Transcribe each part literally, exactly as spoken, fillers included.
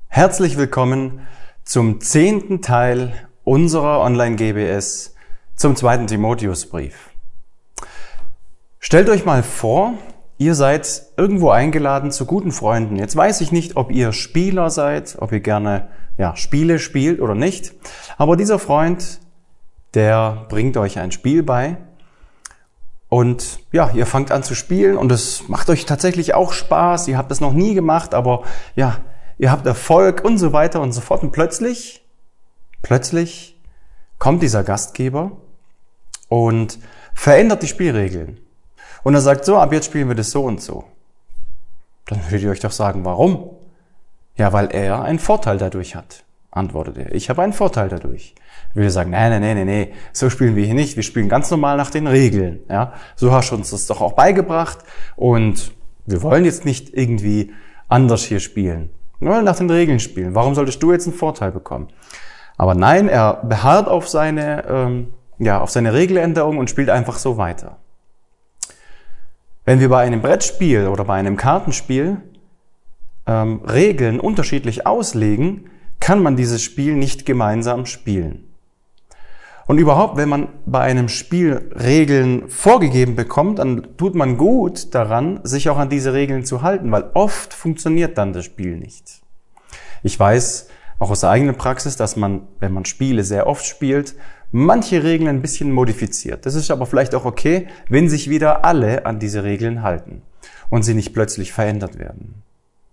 Herzlich willkommen zum zehnten Teil unserer Online-G B S zum zweiten Timotheusbrief. Stellt euch mal vor, ihr seid irgendwo eingeladen zu guten Freunden. Jetzt weiß ich nicht, ob ihr Spieler seid, ob ihr gerne ja, Spiele spielt oder nicht. Aber dieser Freund, der bringt euch ein Spiel bei. Und ja, ihr fangt an zu spielen und es macht euch tatsächlich auch Spaß. Ihr habt das noch nie gemacht, aber ja, ihr habt Erfolg und so weiter und so fort. Und plötzlich, plötzlich kommt dieser Gastgeber und verändert die Spielregeln. Und er sagt so, ab jetzt spielen wir das so und so. Dann würdet ihr euch doch sagen, warum? Ja, weil er einen Vorteil dadurch hat, antwortet er. Ich habe einen Vorteil dadurch. Ich würde sagen, nein, nein, nein, nein, so spielen wir hier nicht. Wir spielen ganz normal nach den Regeln. Ja, so hast du uns das doch auch beigebracht. Und wir wollen jetzt nicht irgendwie anders hier spielen. Wir wollen nach den Regeln spielen. Warum solltest du jetzt einen Vorteil bekommen? Aber nein, er beharrt auf seine, ähm, ja, auf seine Regeländerung und spielt einfach so weiter. Wenn wir bei einem Brettspiel oder bei einem Kartenspiel ähm, Regeln unterschiedlich auslegen, kann man dieses Spiel nicht gemeinsam spielen. Und überhaupt, wenn man bei einem Spiel Regeln vorgegeben bekommt, dann tut man gut daran, sich auch an diese Regeln zu halten, weil oft funktioniert dann das Spiel nicht. Ich weiß auch aus der eigenen Praxis, dass man, wenn man Spiele sehr oft spielt, manche Regeln ein bisschen modifiziert. Das ist aber vielleicht auch okay, wenn sich wieder alle an diese Regeln halten und sie nicht plötzlich verändert werden.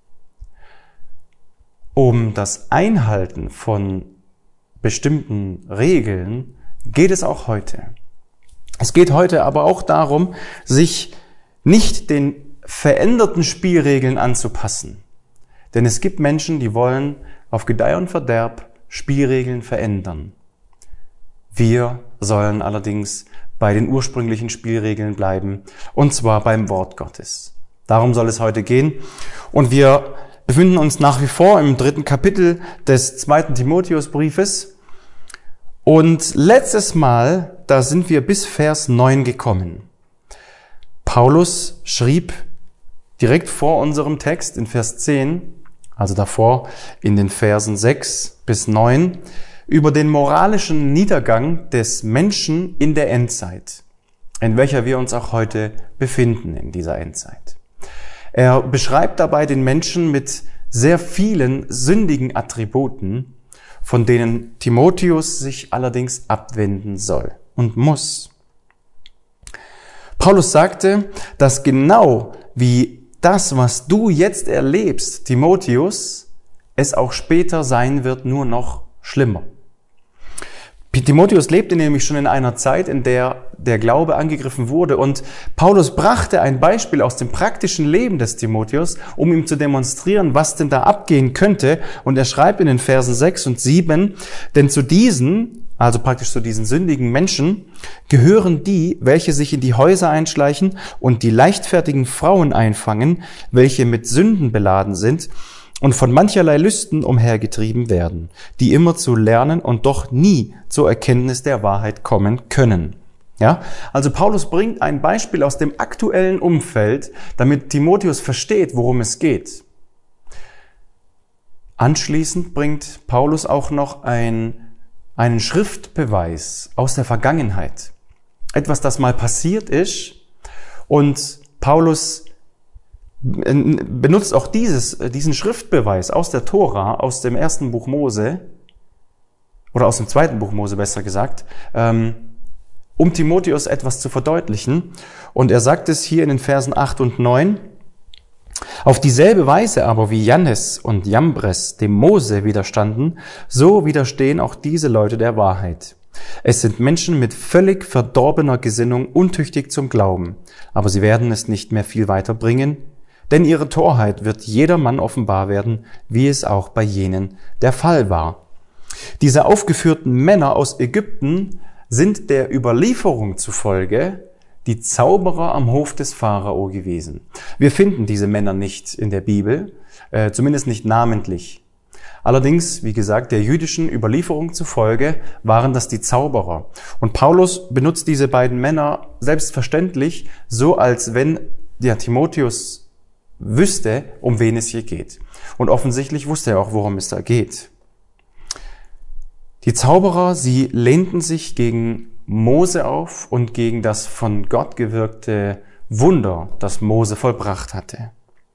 Um das Einhalten von bestimmten Regeln geht es auch heute. Es geht heute aber auch darum, sich nicht den veränderten Spielregeln anzupassen. Denn es gibt Menschen, die wollen auf Gedeih und Verderb Spielregeln verändern. Wir sollen allerdings bei den ursprünglichen Spielregeln bleiben, und zwar beim Wort Gottes. Darum soll es heute gehen. Und wir befinden uns nach wie vor im dritten Kapitel des zweiten Timotheusbriefes. Und letztes Mal, da sind wir bis Vers neun gekommen. Paulus schrieb direkt vor unserem Text in Vers zehn, also davor in den Versen sechs bis neun, über den moralischen Niedergang des Menschen in der Endzeit, in welcher wir uns auch heute befinden in dieser Endzeit. Er beschreibt dabei den Menschen mit sehr vielen sündigen Attributen, von denen Timotheus sich allerdings abwenden soll und muss. Paulus sagte, dass genau wie das, was du jetzt erlebst, Timotheus, es auch später sein wird, nur noch schlimmer. Timotheus lebte nämlich schon in einer Zeit, in der der Glaube angegriffen wurde, und Paulus brachte ein Beispiel aus dem praktischen Leben des Timotheus, um ihm zu demonstrieren, was denn da abgehen könnte, und er schreibt in den Versen sechs und sieben, denn zu diesen, also praktisch zu diesen sündigen Menschen, gehören die, welche sich in die Häuser einschleichen und die leichtfertigen Frauen einfangen, welche mit Sünden beladen sind und von mancherlei Lüsten umhergetrieben werden, die immer zu lernen und doch nie zur Erkenntnis der Wahrheit kommen können. Ja, also Paulus bringt ein Beispiel aus dem aktuellen Umfeld, damit Timotheus versteht, worum es geht. Anschließend bringt Paulus auch noch ein, einen Schriftbeweis aus der Vergangenheit. Etwas, das mal passiert ist, und Paulus benutzt auch dieses, diesen Schriftbeweis aus der Tora, aus dem ersten Buch Mose, oder aus dem zweiten Buch Mose besser gesagt, um Timotheus etwas zu verdeutlichen. Und er sagt es hier in den Versen acht und neun, auf dieselbe Weise aber wie Jannes und Jambres dem Mose widerstanden, so widerstehen auch diese Leute der Wahrheit. Es sind Menschen mit völlig verdorbener Gesinnung, untüchtig zum Glauben, aber sie werden es nicht mehr viel weiter bringen, denn ihre Torheit wird jedermann offenbar werden, wie es auch bei jenen der Fall war. Diese aufgeführten Männer aus Ägypten sind der Überlieferung zufolge die Zauberer am Hof des Pharao gewesen. Wir finden diese Männer nicht in der Bibel, äh, zumindest nicht namentlich. Allerdings, wie gesagt, der jüdischen Überlieferung zufolge waren das die Zauberer. Und Paulus benutzt diese beiden Männer selbstverständlich so, als wenn der Timotheus wüsste, um wen es hier geht. Und offensichtlich wusste er auch, worum es da geht. Die Zauberer, sie lehnten sich gegen Mose auf und gegen das von Gott gewirkte Wunder, das Mose vollbracht hatte.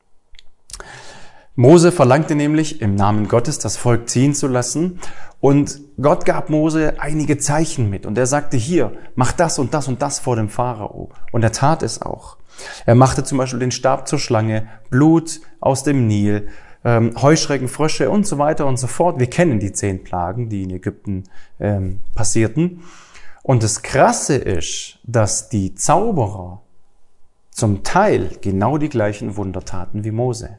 Mose verlangte nämlich, im Namen Gottes das Volk ziehen zu lassen, und Gott gab Mose einige Zeichen mit, und er sagte, hier, mach das und das und das vor dem Pharao. Und er tat es auch. Er machte zum Beispiel den Stab zur Schlange, Blut aus dem Nil, ähm, Heuschrecken, Frösche und so weiter und so fort. Wir kennen die zehn Plagen, die in Ägypten ähm, passierten. Und das Krasse ist, dass die Zauberer zum Teil genau die gleichen Wunder taten wie Mose.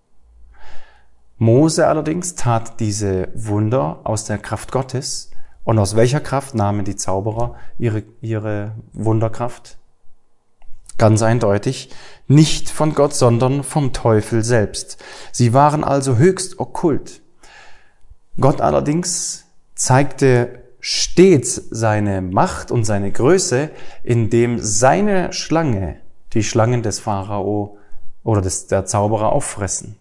Mose allerdings tat diese Wunder aus der Kraft Gottes. Und aus welcher Kraft nahmen die Zauberer ihre, ihre Wunderkraft? Ganz eindeutig, nicht von Gott, sondern vom Teufel selbst. Sie waren also höchst okkult. Gott allerdings zeigte stets seine Macht und seine Größe, indem seine Schlange die Schlangen des Pharao oder des, der Zauberer auffressen.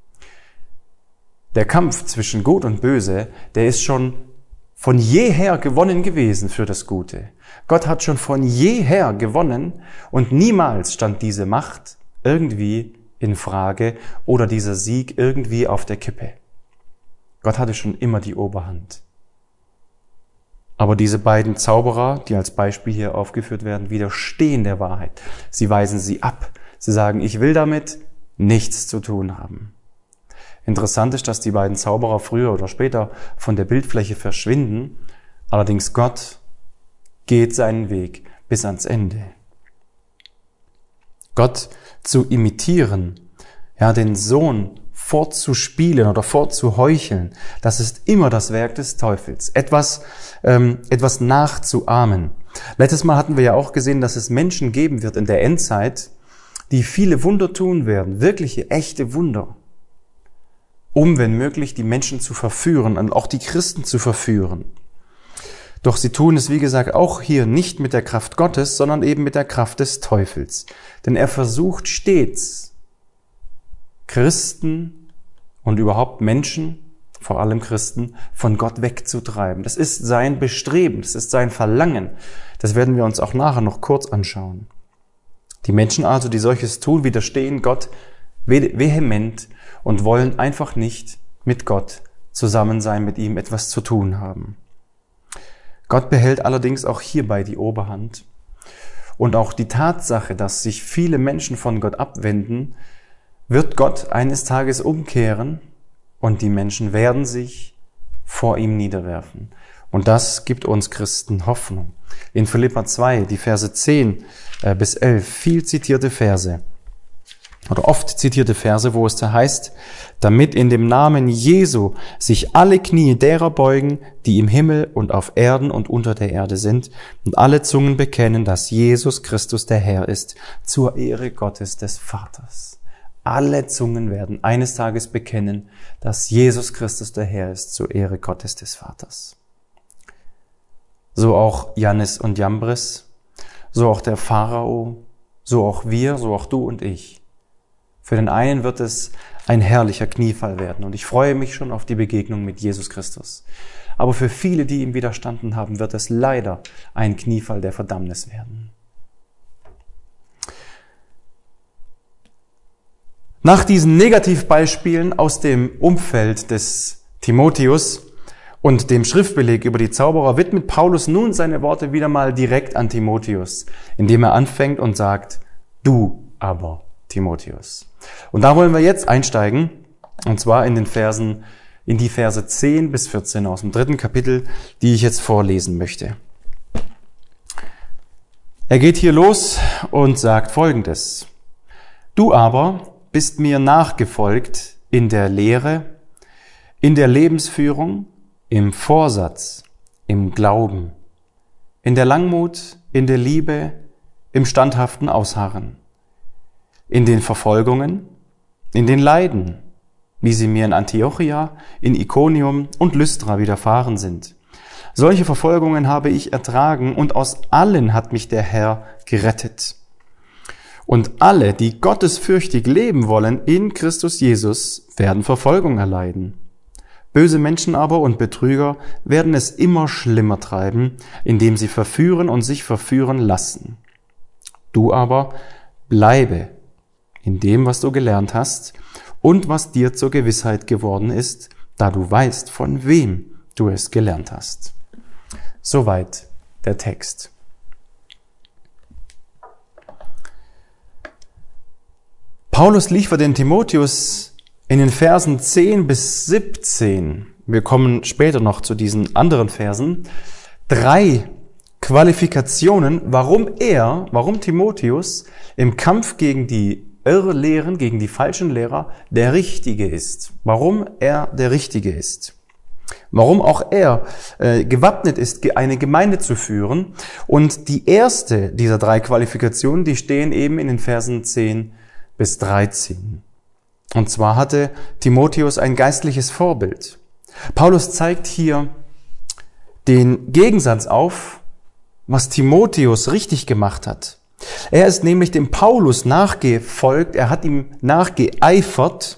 Der Kampf zwischen Gut und Böse, der ist schon von jeher gewonnen gewesen für das Gute. Gott hat schon von jeher gewonnen und niemals stand diese Macht irgendwie in Frage oder dieser Sieg irgendwie auf der Kippe. Gott hatte schon immer die Oberhand. Aber diese beiden Zauberer, die als Beispiel hier aufgeführt werden, widerstehen der Wahrheit. Sie weisen sie ab. Sie sagen, ich will damit nichts zu tun haben. Interessant ist, dass die beiden Zauberer früher oder später von der Bildfläche verschwinden. Allerdings Gott geht seinen Weg bis ans Ende. Gott zu imitieren, ja, den Sohn fortzuspielen oder fortzuheucheln, das ist immer das Werk des Teufels. Etwas, ähm, etwas nachzuahmen. Letztes Mal hatten wir ja auch gesehen, dass es Menschen geben wird in der Endzeit, die viele Wunder tun werden, wirkliche, echte Wunder, um, wenn möglich, die Menschen zu verführen und auch die Christen zu verführen. Doch sie tun es, wie gesagt, auch hier nicht mit der Kraft Gottes, sondern eben mit der Kraft des Teufels. Denn er versucht stets, Christen und überhaupt Menschen, vor allem Christen, von Gott wegzutreiben. Das ist sein Bestreben, das ist sein Verlangen. Das werden wir uns auch nachher noch kurz anschauen. Die Menschen also, die solches tun, widerstehen Gott vehement und wollen einfach nicht mit Gott zusammen sein, mit ihm etwas zu tun haben. Gott behält allerdings auch hierbei die Oberhand. Und auch die Tatsache, dass sich viele Menschen von Gott abwenden, wird Gott eines Tages umkehren und die Menschen werden sich vor ihm niederwerfen. Und das gibt uns Christen Hoffnung. In Philipper zwei, die Verse zehn bis elf, viel zitierte Verse, oder oft zitierte Verse, wo es da heißt, damit in dem Namen Jesu sich alle Knie derer beugen, die im Himmel und auf Erden und unter der Erde sind, und alle Zungen bekennen, dass Jesus Christus der Herr ist, zur Ehre Gottes des Vaters. Alle Zungen werden eines Tages bekennen, dass Jesus Christus der Herr ist, zur Ehre Gottes des Vaters. So auch Jannes und Jambres, so auch der Pharao, so auch wir, so auch du und ich. Für den einen wird es ein herrlicher Kniefall werden und ich freue mich schon auf die Begegnung mit Jesus Christus. Aber für viele, die ihm widerstanden haben, wird es leider ein Kniefall der Verdammnis werden. Nach diesen Negativbeispielen aus dem Umfeld des Timotheus und dem Schriftbeleg über die Zauberer widmet Paulus nun seine Worte wieder mal direkt an Timotheus, indem er anfängt und sagt, du aber, Timotheus. Und da wollen wir jetzt einsteigen, und zwar in den Versen, in die Verse zehn bis vierzehn aus dem dritten Kapitel, die ich jetzt vorlesen möchte. Er geht hier los und sagt Folgendes. Du aber bist mir nachgefolgt in der Lehre, in der Lebensführung, im Vorsatz, im Glauben, in der Langmut, in der Liebe, im standhaften Ausharren, in den Verfolgungen, in den Leiden, wie sie mir in Antiochia, in Ikonium und Lystra widerfahren sind. Solche Verfolgungen habe ich ertragen und aus allen hat mich der Herr gerettet. Und alle, die gottesfürchtig leben wollen in Christus Jesus, werden Verfolgung erleiden. Böse Menschen aber und Betrüger werden es immer schlimmer treiben, indem sie verführen und sich verführen lassen. Du aber bleibe in dem, was du gelernt hast und was dir zur Gewissheit geworden ist, da du weißt, von wem du es gelernt hast. Soweit der Text. Paulus liefert den Timotheus in den Versen zehn bis siebzehn, wir kommen später noch zu diesen anderen Versen, drei Qualifikationen, warum er, warum Timotheus im Kampf gegen die Irrlehren, gegen die falschen Lehrer der Richtige ist. Warum er der Richtige ist. Warum auch er äh, gewappnet ist, eine Gemeinde zu führen. Und die erste dieser drei Qualifikationen, die stehen eben in den Versen zehn bis dreizehn. Und zwar hatte Timotheus ein geistliches Vorbild. Paulus zeigt hier den Gegensatz auf, was Timotheus richtig gemacht hat. Er ist nämlich dem Paulus nachgefolgt, er hat ihm nachgeeifert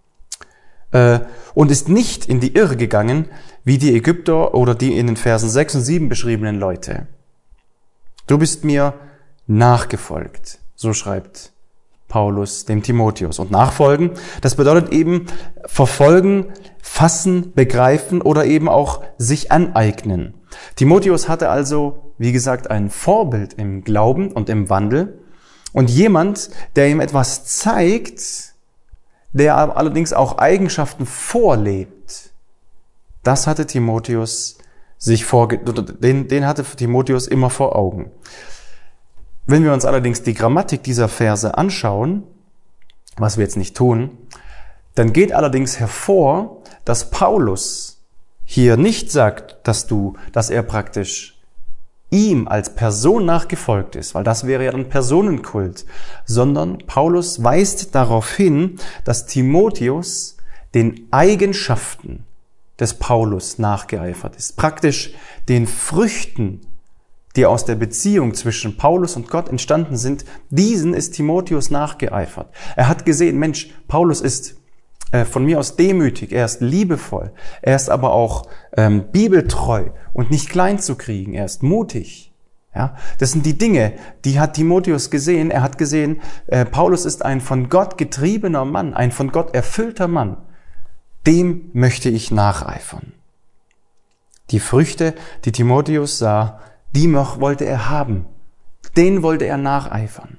äh, und ist nicht in die Irre gegangen, wie die Ägypter oder die in den Versen sechs und sieben beschriebenen Leute. Du bist mir nachgefolgt, so schreibt Paulus dem Timotheus. Und nachfolgen, das bedeutet eben verfolgen, fassen, begreifen oder eben auch sich aneignen. Timotheus hatte also, wie gesagt, ein Vorbild im Glauben und im Wandel und jemand, der ihm etwas zeigt, der allerdings auch Eigenschaften vorlebt. Das hatte Timotheus sich vorge- den, den hatte Timotheus immer vor Augen. Wenn wir uns allerdings die Grammatik dieser Verse anschauen, was wir jetzt nicht tun, dann geht allerdings hervor, dass Paulus hier nicht sagt, dass du, dass er praktisch ihm als Person nachgefolgt ist, weil das wäre ja ein Personenkult, sondern Paulus weist darauf hin, dass Timotheus den Eigenschaften des Paulus nachgeeifert ist, praktisch den Früchten, die aus der Beziehung zwischen Paulus und Gott entstanden sind, diesen ist Timotheus nachgeeifert. Er hat gesehen, Mensch, Paulus ist äh, von mir aus demütig, er ist liebevoll, er ist aber auch ähm, bibeltreu und nicht klein zu kriegen, er ist mutig. Ja, das sind die Dinge, die hat Timotheus gesehen. Er hat gesehen, äh, Paulus ist ein von Gott getriebener Mann, ein von Gott erfüllter Mann. Dem möchte ich nacheifern. Die Früchte, die Timotheus sah, die wollte er haben. Den wollte er nacheifern.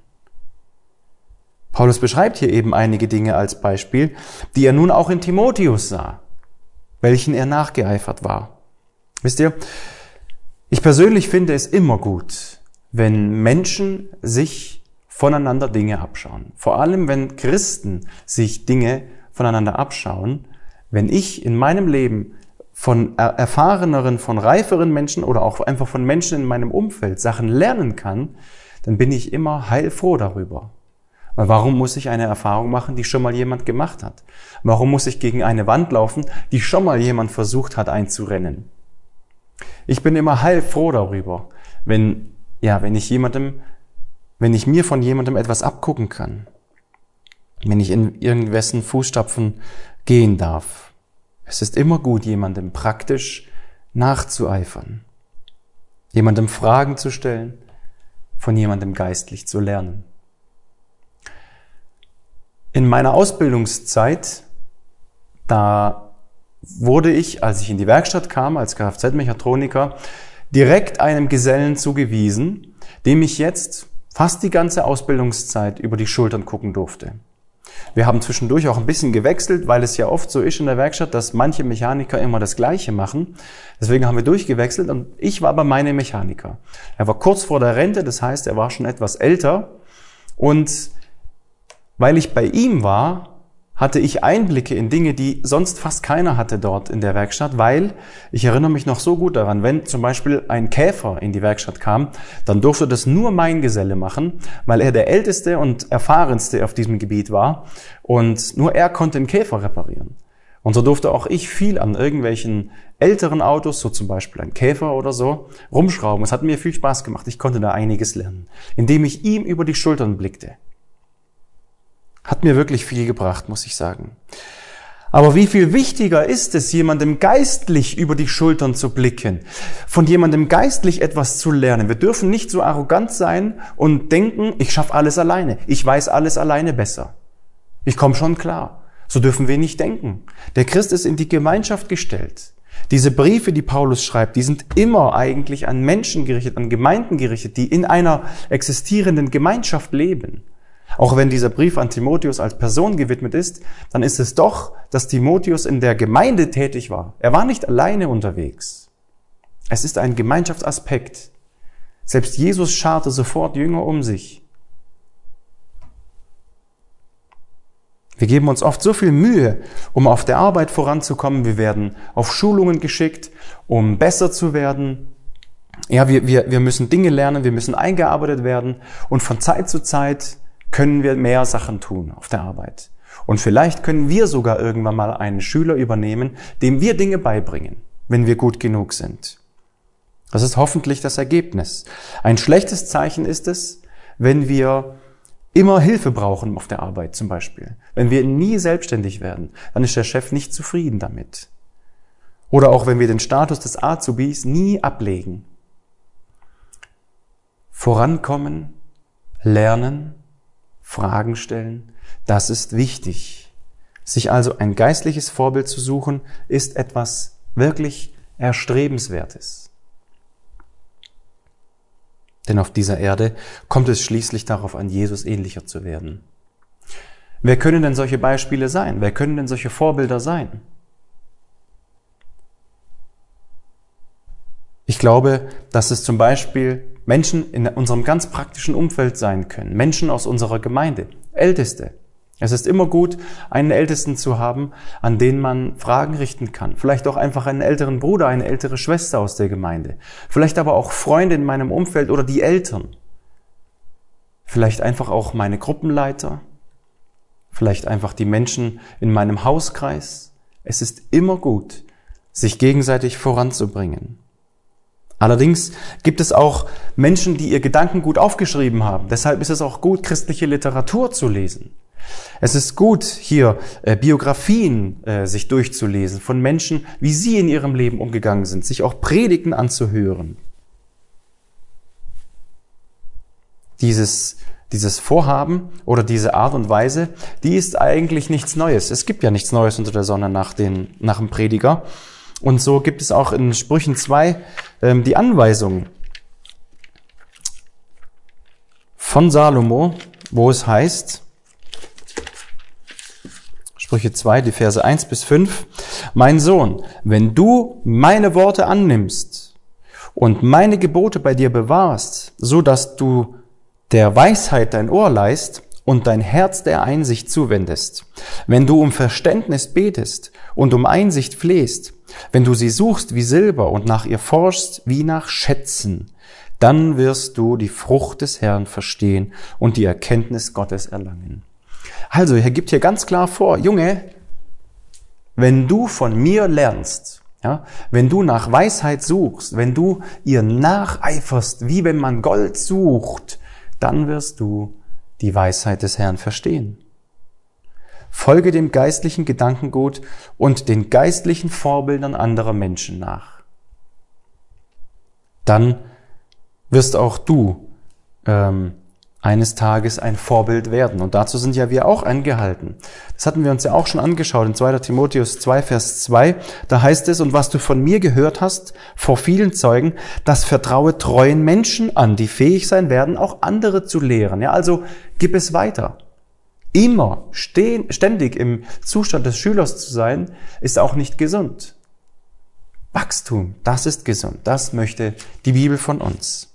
Paulus beschreibt hier eben einige Dinge als Beispiel, die er nun auch in Timotheus sah, welchen er nachgeeifert war. Wisst ihr, ich persönlich finde es immer gut, wenn Menschen sich voneinander Dinge abschauen. Vor allem, wenn Christen sich Dinge voneinander abschauen. Wenn ich in meinem Leben von erfahreneren, von reiferen Menschen oder auch einfach von Menschen in meinem Umfeld Sachen lernen kann, dann bin ich immer heilfroh darüber. Weil warum muss ich eine Erfahrung machen, die schon mal jemand gemacht hat? Warum muss ich gegen eine Wand laufen, die schon mal jemand versucht hat einzurennen? Ich bin immer heilfroh darüber, wenn, ja, wenn ich jemandem, wenn ich mir von jemandem etwas abgucken kann. Wenn ich in irgendwessen Fußstapfen gehen darf. Es ist immer gut, jemandem praktisch nachzueifern. Jemandem Fragen zu stellen, von jemandem geistlich zu lernen. In meiner Ausbildungszeit, da wurde ich, als ich in die Werkstatt kam, als Kfz-Mechatroniker, direkt einem Gesellen zugewiesen, dem ich jetzt fast die ganze Ausbildungszeit über die Schultern gucken durfte. Wir haben zwischendurch auch ein bisschen gewechselt, weil es ja oft so ist in der Werkstatt, dass manche Mechaniker immer das Gleiche machen. Deswegen haben wir durchgewechselt und ich war bei meinem Mechaniker. Er war kurz vor der Rente, das heißt, er war schon etwas älter. Und weil ich bei ihm war, hatte ich Einblicke in Dinge, die sonst fast keiner hatte dort in der Werkstatt, weil ich erinnere mich noch so gut daran, wenn zum Beispiel ein Käfer in die Werkstatt kam, dann durfte das nur mein Geselle machen, weil er der älteste und erfahrenste auf diesem Gebiet war und nur er konnte den Käfer reparieren. Und so durfte auch ich viel an irgendwelchen älteren Autos, so zum Beispiel ein Käfer oder so, rumschrauben. Es hat mir viel Spaß gemacht. Ich konnte da einiges lernen, indem ich ihm über die Schultern blickte. Hat mir wirklich viel gebracht, muss ich sagen. Aber wie viel wichtiger ist es, jemandem geistlich über die Schultern zu blicken, von jemandem geistlich etwas zu lernen. Wir dürfen nicht so arrogant sein und denken, ich schaffe alles alleine, ich weiß alles alleine besser. Ich komme schon klar. So dürfen wir nicht denken. Der Christ ist in die Gemeinschaft gestellt. Diese Briefe, die Paulus schreibt, die sind immer eigentlich an Menschen gerichtet, an Gemeinden gerichtet, die in einer existierenden Gemeinschaft leben. Auch wenn dieser Brief an Timotheus als Person gewidmet ist, dann ist es doch, dass Timotheus in der Gemeinde tätig war. Er war nicht alleine unterwegs. Es ist ein Gemeinschaftsaspekt. Selbst Jesus scharte sofort Jünger um sich. Wir geben uns oft so viel Mühe, um auf der Arbeit voranzukommen. Wir werden auf Schulungen geschickt, um besser zu werden. Ja, wir, wir, wir müssen Dinge lernen, wir müssen eingearbeitet werden. Und von Zeit zu Zeit können wir mehr Sachen tun auf der Arbeit. Und vielleicht können wir sogar irgendwann mal einen Schüler übernehmen, dem wir Dinge beibringen, wenn wir gut genug sind. Das ist hoffentlich das Ergebnis. Ein schlechtes Zeichen ist es, wenn wir immer Hilfe brauchen auf der Arbeit zum Beispiel. Wenn wir nie selbstständig werden, dann ist der Chef nicht zufrieden damit. Oder auch wenn wir den Status des Azubis nie ablegen. Vorankommen, lernen, Fragen stellen, das ist wichtig. Sich also ein geistliches Vorbild zu suchen, ist etwas wirklich Erstrebenswertes. Denn auf dieser Erde kommt es schließlich darauf an, Jesus ähnlicher zu werden. Wer können denn solche Beispiele sein? Wer können denn solche Vorbilder sein? Ich glaube, dass es zum Beispiel Menschen in unserem ganz praktischen Umfeld sein können. Menschen aus unserer Gemeinde, Älteste. Es ist immer gut, einen Ältesten zu haben, an den man Fragen richten kann. Vielleicht auch einfach einen älteren Bruder, eine ältere Schwester aus der Gemeinde. Vielleicht aber auch Freunde in meinem Umfeld oder die Eltern. Vielleicht einfach auch meine Gruppenleiter. Vielleicht einfach die Menschen in meinem Hauskreis. Es ist immer gut, sich gegenseitig voranzubringen. Allerdings gibt es auch Menschen, die ihr Gedankengut aufgeschrieben haben. Deshalb ist es auch gut, christliche Literatur zu lesen. Es ist gut, hier äh, Biografien äh, sich durchzulesen von Menschen, wie sie in ihrem Leben umgegangen sind, sich auch Predigten anzuhören. Dieses, dieses Vorhaben oder diese Art und Weise, die ist eigentlich nichts Neues. Es gibt ja nichts Neues unter der Sonne nach, den, nach dem Prediger. Und so gibt es auch in Sprüchen zwei ähm, die Anweisung von Salomo, wo es heißt, Sprüche zwei, die Verse eins bis fünf, mein Sohn, wenn du meine Worte annimmst und meine Gebote bei dir bewahrst, so dass du der Weisheit dein Ohr leihst und dein Herz der Einsicht zuwendest, wenn du um Verständnis betest und um Einsicht flehst, wenn du sie suchst wie Silber und nach ihr forschst wie nach Schätzen, dann wirst du die Frucht des Herrn verstehen und die Erkenntnis Gottes erlangen. Also, er gibt hier ganz klar vor, Junge, wenn du von mir lernst, ja, wenn du nach Weisheit suchst, wenn du ihr nacheiferst, wie wenn man Gold sucht, dann wirst du die Weisheit des Herrn verstehen. Folge dem geistlichen Gedankengut und den geistlichen Vorbildern anderer Menschen nach. Dann wirst auch du ähm, eines Tages ein Vorbild werden. Und dazu sind ja wir auch angehalten. Das hatten wir uns ja auch schon angeschaut in zweiter Timotheus zwei, Vers zwei. Da heißt es, und was du von mir gehört hast, vor vielen Zeugen, das vertraue treuen Menschen an, die fähig sein werden, auch andere zu lehren. Ja, also gib es weiter. Immer stehen, ständig im Zustand des Schülers zu sein, ist auch nicht gesund. Wachstum, das ist gesund. Das möchte die Bibel von uns.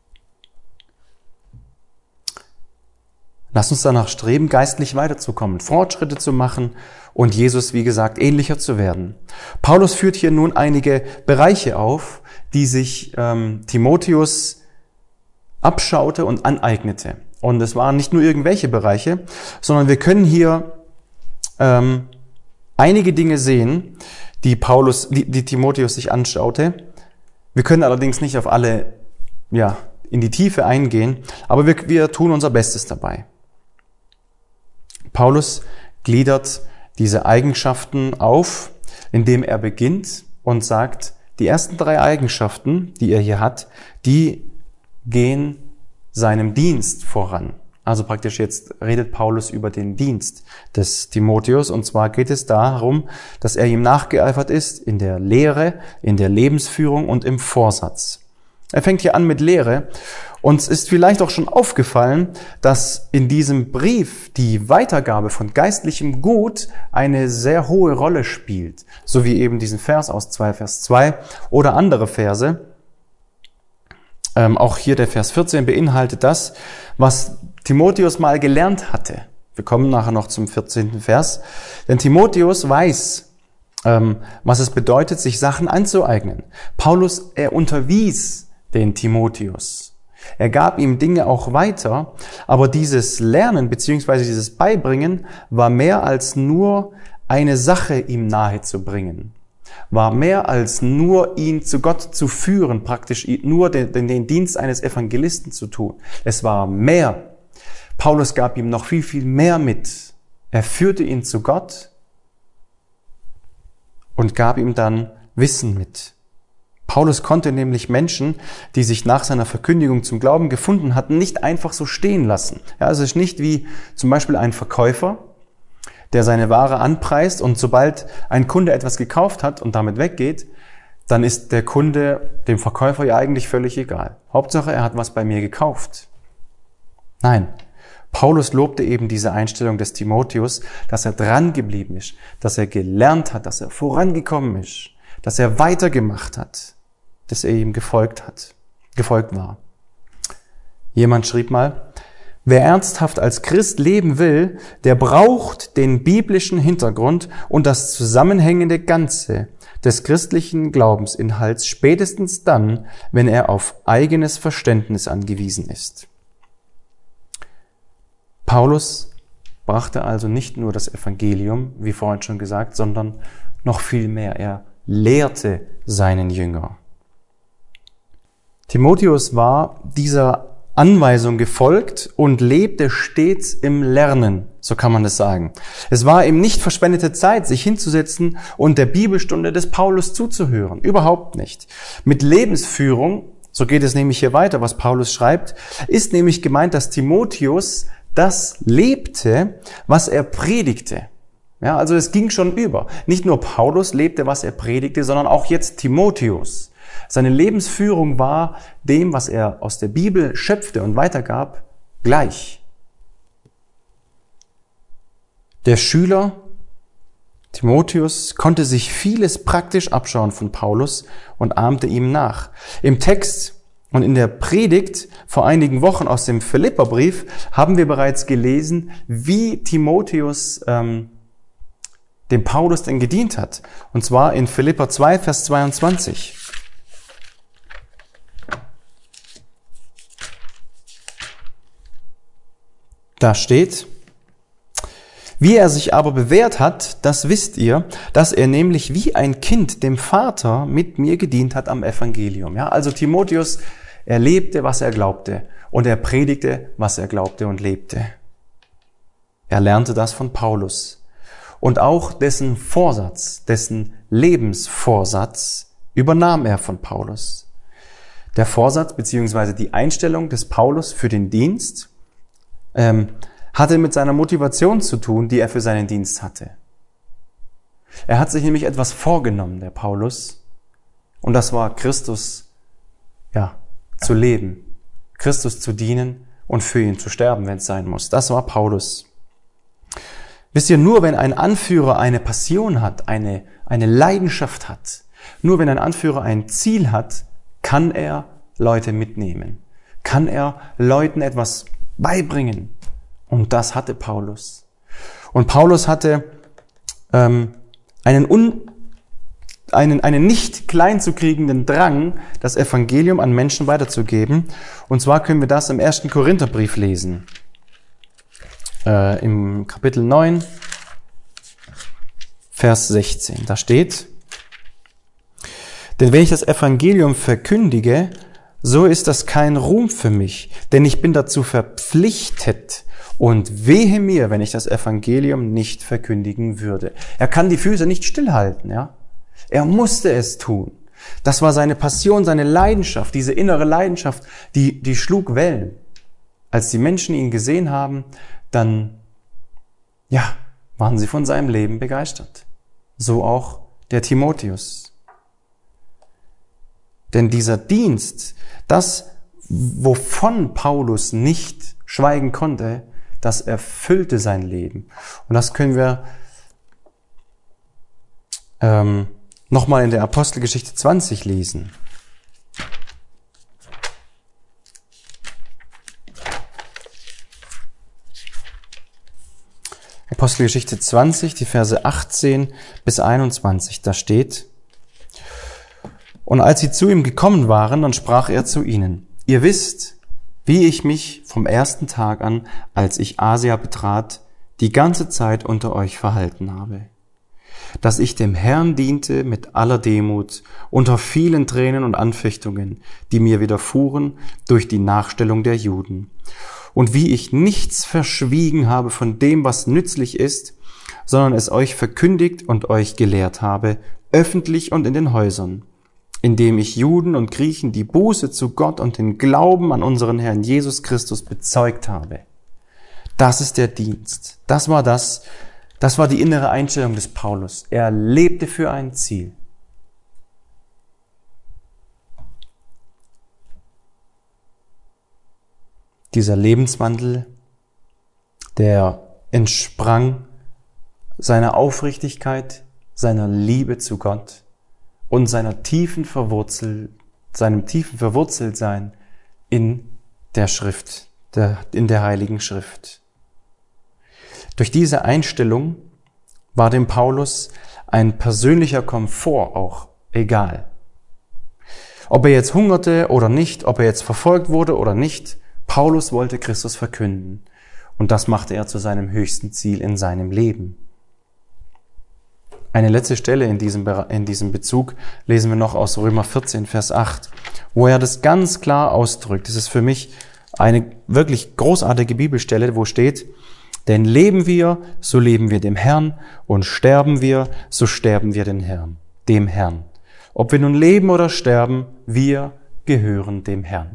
Lass uns danach streben, geistlich weiterzukommen, Fortschritte zu machen und Jesus, wie gesagt, ähnlicher zu werden. Paulus führt hier nun einige Bereiche auf, die sich ähm, Timotheus abschaute und aneignete. Und es waren nicht nur irgendwelche Bereiche, sondern wir können hier ähm, einige Dinge sehen, die Paulus, die, die Timotheus sich anschaute. Wir können allerdings nicht auf alle, ja, in die Tiefe eingehen, aber wir, wir tun unser Bestes dabei. Paulus gliedert diese Eigenschaften auf, indem er beginnt und sagt, die ersten drei Eigenschaften, die er hier hat, die gehen seinem Dienst voran. Also praktisch jetzt redet Paulus über den Dienst des Timotheus, und zwar geht es darum, dass er ihm nachgeeifert ist in der Lehre, in der Lebensführung und im Vorsatz. Er fängt hier an mit Lehre. Uns ist vielleicht auch schon aufgefallen, dass in diesem Brief die Weitergabe von geistlichem Gut eine sehr hohe Rolle spielt. So wie eben diesen Vers aus zwei Vers zwei oder andere Verse. Ähm, auch hier der Vers vierzehn beinhaltet das, was Timotheus mal gelernt hatte. Wir kommen nachher noch zum vierzehnten Vers. Denn Timotheus weiß, ähm, was es bedeutet, sich Sachen anzueignen. Paulus, er unterwies den Timotheus. Er gab ihm Dinge auch weiter, aber dieses Lernen bzw. dieses Beibringen war mehr als nur eine Sache ihm nahe zu bringen. War mehr als nur ihn zu Gott zu führen, praktisch nur den, den Dienst eines Evangelisten zu tun. Es war mehr. Paulus gab ihm noch viel, viel mehr mit. Er führte ihn zu Gott und gab ihm dann Wissen mit. Paulus konnte nämlich Menschen, die sich nach seiner Verkündigung zum Glauben gefunden hatten, nicht einfach so stehen lassen. Ja, es ist nicht wie zum Beispiel ein Verkäufer, der seine Ware anpreist und sobald ein Kunde etwas gekauft hat und damit weggeht, dann ist der Kunde dem Verkäufer ja eigentlich völlig egal. Hauptsache, er hat was bei mir gekauft. Nein, Paulus lobte eben diese Einstellung des Timotheus, dass er dran geblieben ist, dass er gelernt hat, dass er vorangekommen ist, dass er weitergemacht hat, dass er ihm gefolgt hat, gefolgt war. Jemand schrieb mal, wer ernsthaft als Christ leben will, der braucht den biblischen Hintergrund und das zusammenhängende Ganze des christlichen Glaubensinhalts spätestens dann, wenn er auf eigenes Verständnis angewiesen ist. Paulus brachte also nicht nur das Evangelium, wie vorhin schon gesagt, sondern noch viel mehr. Er lehrte seinen Jünger. Timotheus war dieser Anweisung gefolgt und lebte stets im Lernen, so kann man das sagen. Es war ihm nicht verschwendete Zeit, sich hinzusetzen und der Bibelstunde des Paulus zuzuhören. Überhaupt nicht. Mit Lebensführung, so geht es nämlich hier weiter, was Paulus schreibt, ist nämlich gemeint, dass Timotheus das lebte, was er predigte. Ja, also es ging schon über. Nicht nur Paulus lebte, was er predigte, sondern auch jetzt Timotheus. Seine Lebensführung war dem, was er aus der Bibel schöpfte und weitergab, gleich. Der Schüler Timotheus konnte sich vieles praktisch abschauen von Paulus und ahmte ihm nach. Im Text und in der Predigt vor einigen Wochen aus dem Philipperbrief haben wir bereits gelesen, wie Timotheus ähm, dem Paulus denn gedient hat. Und zwar in Philipper zwei, Vers zweiundzwanzig. Da steht, wie er sich aber bewährt hat, das wisst ihr, dass er nämlich wie ein Kind dem Vater mit mir gedient hat am Evangelium. Ja, also Timotheus, er lebte, was er glaubte, und er predigte, was er glaubte und lebte. Er lernte das von Paulus. Und auch dessen Vorsatz, dessen Lebensvorsatz übernahm er von Paulus. Der Vorsatz bzw. die Einstellung des Paulus für den Dienst ähm, hatte mit seiner Motivation zu tun, die er für seinen Dienst hatte. Er hat sich nämlich etwas vorgenommen, der Paulus, und das war Christus, ja, zu leben, Christus zu dienen und für ihn zu sterben, wenn es sein muss. Das war Paulus. Wisst ihr, nur wenn ein Anführer eine Passion hat, eine, eine Leidenschaft hat, nur wenn ein Anführer ein Ziel hat, kann er Leute mitnehmen, kann er Leuten etwas beibringen. Und das hatte Paulus. Und Paulus hatte ähm, einen, un, einen, einen nicht klein zu kriegenden Drang, das Evangelium an Menschen weiterzugeben. Und zwar können wir das im ersten Korintherbrief lesen. Äh, im Kapitel neun, Vers sechzehn. Da steht, denn wenn ich das Evangelium verkündige, so ist das kein Ruhm für mich, denn ich bin dazu verpflichtet und wehe mir, wenn ich das Evangelium nicht verkündigen würde. Er kann die Füße nicht stillhalten, ja. Er musste es tun. Das war seine Passion, seine Leidenschaft, diese innere Leidenschaft, die, die schlug Wellen. Als die Menschen ihn gesehen haben, dann, ja, waren sie von seinem Leben begeistert. So auch der Timotheus. Denn dieser Dienst, das, wovon Paulus nicht schweigen konnte, das erfüllte sein Leben. Und das können wir ähm, nochmal in der Apostelgeschichte zwanzig lesen. Apostelgeschichte zwanzig, die Verse achtzehn bis einundzwanzig, da steht: Und als sie zu ihm gekommen waren, dann sprach er zu ihnen: Ihr wisst, wie ich mich vom ersten Tag an, als ich Asia betrat, die ganze Zeit unter euch verhalten habe. Dass ich dem Herrn diente mit aller Demut, unter vielen Tränen und Anfechtungen, die mir widerfuhren durch die Nachstellung der Juden. Und wie ich nichts verschwiegen habe von dem, was nützlich ist, sondern es euch verkündigt und euch gelehrt habe, öffentlich und in den Häusern, indem ich Juden und Griechen die Buße zu Gott und den Glauben an unseren Herrn Jesus Christus bezeugt habe. Das ist der Dienst. Das war das, das war die innere Einstellung des Paulus. Er lebte für ein Ziel. Dieser Lebenswandel, der entsprang seiner Aufrichtigkeit, seiner Liebe zu Gott und seiner tiefen Verwurzel, seinem tiefen Verwurzeltsein in der Schrift, der, in der Heiligen Schrift. Durch diese Einstellung war dem Paulus ein persönlicher Komfort auch egal. Ob er jetzt hungerte oder nicht, ob er jetzt verfolgt wurde oder nicht, Paulus wollte Christus verkünden. Und das machte er zu seinem höchsten Ziel in seinem Leben. Eine letzte Stelle in diesem, in diesem Bezug lesen wir noch aus Römer vierzehn, Vers acht, wo er das ganz klar ausdrückt. Das ist für mich eine wirklich großartige Bibelstelle, wo steht: Denn leben wir, so leben wir dem Herrn, und sterben wir, so sterben wir den Herrn, dem Herrn. Ob wir nun leben oder sterben, wir gehören dem Herrn.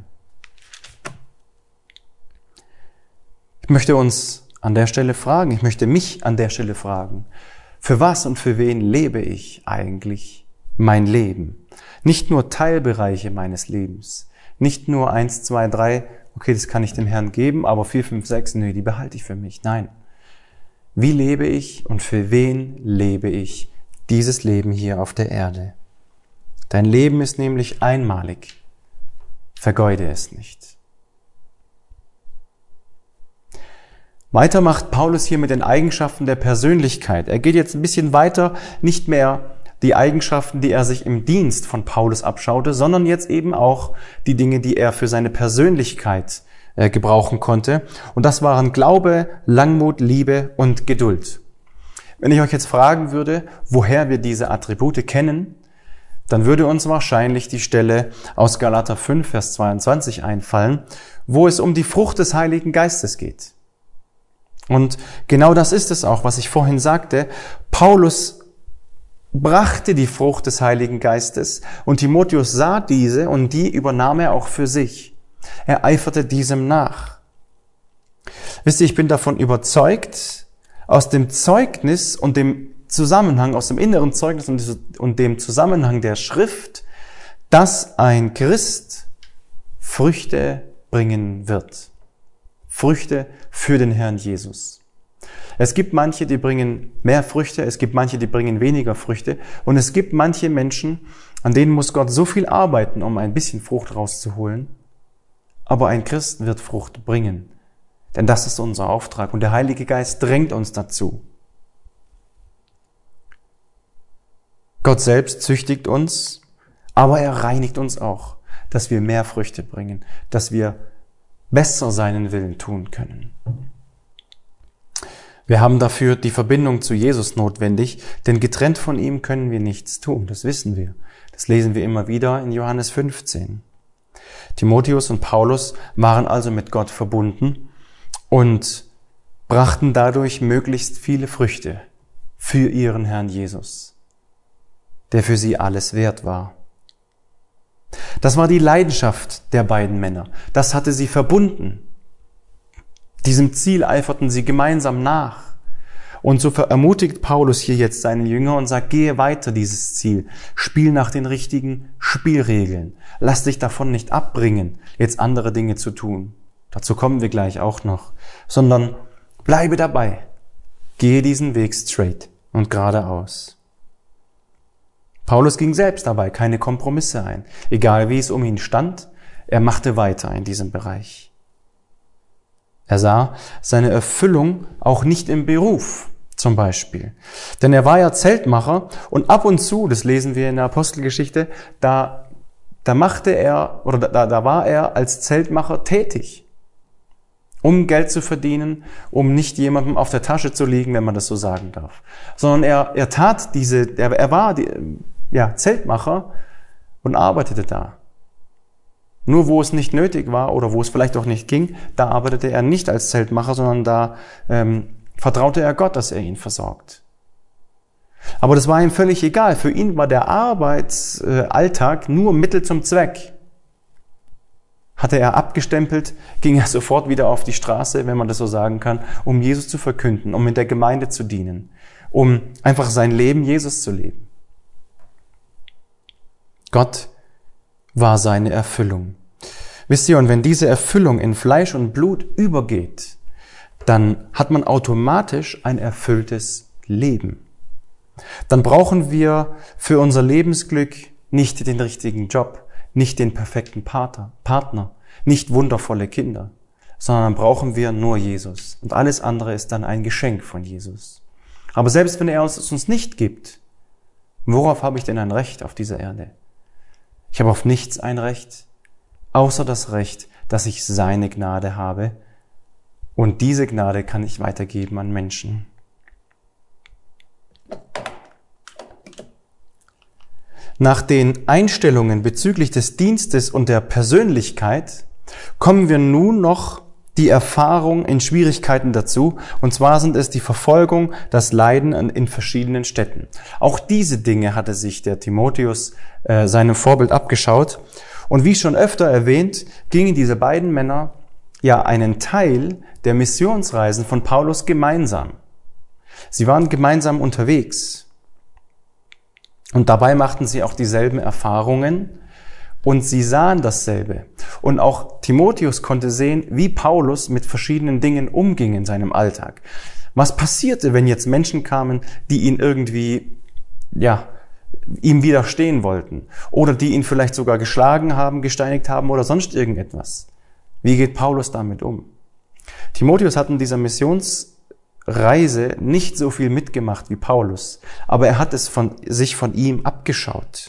Ich möchte uns an der Stelle fragen, ich möchte mich an der Stelle fragen, für was und für wen lebe ich eigentlich mein Leben? Nicht nur Teilbereiche meines Lebens, nicht nur eins, zwei, drei, okay, das kann ich dem Herrn geben, aber vier, fünf, sechs, nee, die behalte ich für mich. Nein. Wie lebe ich und für wen lebe ich dieses Leben hier auf der Erde? Dein Leben ist nämlich einmalig. Vergeude es nicht. Weiter macht Paulus hier mit den Eigenschaften der Persönlichkeit. Er geht jetzt ein bisschen weiter, nicht mehr die Eigenschaften, die er sich im Dienst von Paulus abschaute, sondern jetzt eben auch die Dinge, die er für seine Persönlichkeit äh, gebrauchen konnte. Und das waren Glaube, Langmut, Liebe und Geduld. Wenn ich euch jetzt fragen würde, woher wir diese Attribute kennen, dann würde uns wahrscheinlich die Stelle aus Galater fünf, Vers zweiundzwanzig einfallen, wo es um die Frucht des Heiligen Geistes geht. Und genau das ist es auch, was ich vorhin sagte. Paulus brachte die Frucht des Heiligen Geistes und Timotheus sah diese und die übernahm er auch für sich. Er eiferte diesem nach. Wisst ihr, ich bin davon überzeugt, aus dem Zeugnis und dem Zusammenhang, aus dem inneren Zeugnis und dem Zusammenhang der Schrift, dass ein Christ Früchte bringen wird. Früchte für den Herrn Jesus. Es gibt manche, die bringen mehr Früchte, es gibt manche, die bringen weniger Früchte und es gibt manche Menschen, an denen muss Gott so viel arbeiten, um ein bisschen Frucht rauszuholen. Aber ein Christ wird Frucht bringen, denn das ist unser Auftrag und der Heilige Geist drängt uns dazu. Gott selbst züchtigt uns, aber er reinigt uns auch, dass wir mehr Früchte bringen, dass wir besser seinen Willen tun können. Wir haben dafür die Verbindung zu Jesus notwendig, denn getrennt von ihm können wir nichts tun, das wissen wir. Das lesen wir immer wieder in Johannes fünfzehn. Timotheus und Paulus waren also mit Gott verbunden und brachten dadurch möglichst viele Früchte für ihren Herrn Jesus, der für sie alles wert war. Das war die Leidenschaft der beiden Männer. Das hatte sie verbunden. Diesem Ziel eiferten sie gemeinsam nach. Und so ermutigt Paulus hier jetzt seinen Jünger und sagt, gehe weiter dieses Ziel. Spiel nach den richtigen Spielregeln. Lass dich davon nicht abbringen, jetzt andere Dinge zu tun. Dazu kommen wir gleich auch noch. Sondern bleibe dabei. Gehe diesen Weg straight und geradeaus. Paulus ging selbst dabei keine Kompromisse ein. Egal wie es um ihn stand, er machte weiter in diesem Bereich. Er sah seine Erfüllung auch nicht im Beruf, zum Beispiel. Denn er war ja Zeltmacher und ab und zu, das lesen wir in der Apostelgeschichte, da, da machte er, oder da, da war er als Zeltmacher tätig, um Geld zu verdienen, um nicht jemandem auf der Tasche zu liegen, wenn man das so sagen darf. Sondern er, er tat diese, er, er war die, ja, Zeltmacher und arbeitete da. Nur wo es nicht nötig war oder wo es vielleicht auch nicht ging, da arbeitete er nicht als Zeltmacher, sondern da ähm, vertraute er Gott, dass er ihn versorgt. Aber das war ihm völlig egal. Für ihn war der Arbeitsalltag nur Mittel zum Zweck. Hatte er abgestempelt, ging er sofort wieder auf die Straße, wenn man das so sagen kann, um Jesus zu verkünden, um in der Gemeinde zu dienen, um einfach sein Leben Jesus zu leben. Gott war seine Erfüllung. Wisst ihr, und wenn diese Erfüllung in Fleisch und Blut übergeht, dann hat man automatisch ein erfülltes Leben. Dann brauchen wir für unser Lebensglück nicht den richtigen Job, nicht den perfekten Partner, nicht wundervolle Kinder, sondern brauchen wir nur Jesus. Und alles andere ist dann ein Geschenk von Jesus. Aber selbst wenn er es uns nicht gibt, worauf habe ich denn ein Recht auf dieser Erde? Ich habe auf nichts ein Recht, außer das Recht, dass ich seine Gnade habe. Und diese Gnade kann ich weitergeben an Menschen. Nach den Einstellungen bezüglich des Dienstes und der Persönlichkeit kommen wir nun noch die Erfahrung in Schwierigkeiten dazu. Und zwar sind es die Verfolgung, das Leiden in verschiedenen Städten. Auch diese Dinge hatte sich der Timotheus äh, seinem Vorbild abgeschaut. Und wie schon öfter erwähnt, gingen diese beiden Männer ja einen Teil der Missionsreisen von Paulus gemeinsam. Sie waren gemeinsam unterwegs. Und dabei machten sie auch dieselben Erfahrungen und sie sahen dasselbe. Und auch Timotheus konnte sehen, wie Paulus mit verschiedenen Dingen umging in seinem Alltag. Was passierte, wenn jetzt Menschen kamen, die ihn irgendwie, ja, ihm widerstehen wollten oder die ihn vielleicht sogar geschlagen haben, gesteinigt haben oder sonst irgendetwas? Wie geht Paulus damit um? Timotheus hat in dieser Missionsreise nicht so viel mitgemacht wie Paulus, aber er hat es von, sich von ihm abgeschaut.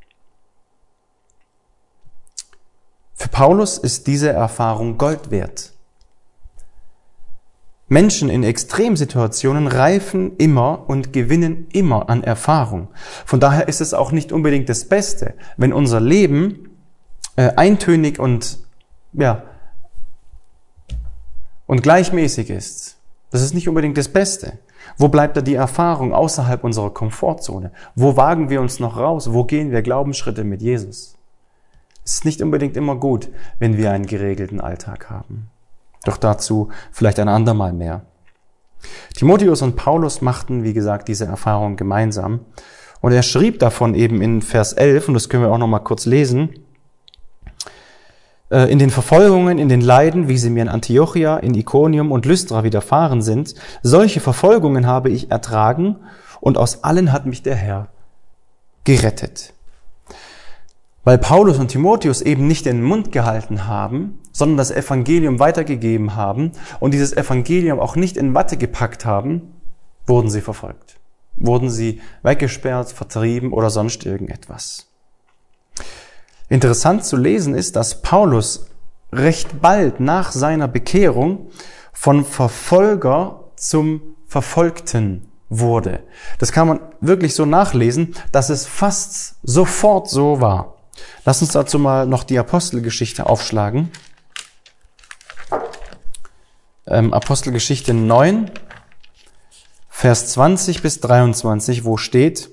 Für Paulus ist diese Erfahrung Gold wert. Menschen in Extremsituationen reifen immer und gewinnen immer an Erfahrung. Von daher ist es auch nicht unbedingt das Beste, wenn unser Leben äh, eintönig und ja und gleichmäßig ist. Das ist nicht unbedingt das Beste. Wo bleibt da die Erfahrung außerhalb unserer Komfortzone? Wo wagen wir uns noch raus? Wo gehen wir Glaubensschritte mit Jesus? Es ist nicht unbedingt immer gut, wenn wir einen geregelten Alltag haben. Doch dazu vielleicht ein andermal mehr. Timotheus und Paulus machten, wie gesagt, diese Erfahrung gemeinsam. Und er schrieb davon eben in Vers elf, und das können wir auch noch mal kurz lesen, in den Verfolgungen, in den Leiden, wie sie mir in Antiochia, in Ikonium und Lystra widerfahren sind, solche Verfolgungen habe ich ertragen und aus allen hat mich der Herr gerettet. Weil Paulus und Timotheus eben nicht den Mund gehalten haben, sondern das Evangelium weitergegeben haben und dieses Evangelium auch nicht in Watte gepackt haben, wurden sie verfolgt. Wurden sie weggesperrt, vertrieben oder sonst irgendetwas. Interessant zu lesen ist, dass Paulus recht bald nach seiner Bekehrung von Verfolger zum Verfolgten wurde. Das kann man wirklich so nachlesen, dass es fast sofort so war. Lass uns dazu mal noch die Apostelgeschichte aufschlagen. Ähm, Apostelgeschichte neun, Vers zwanzig bis dreiundzwanzig, wo steht: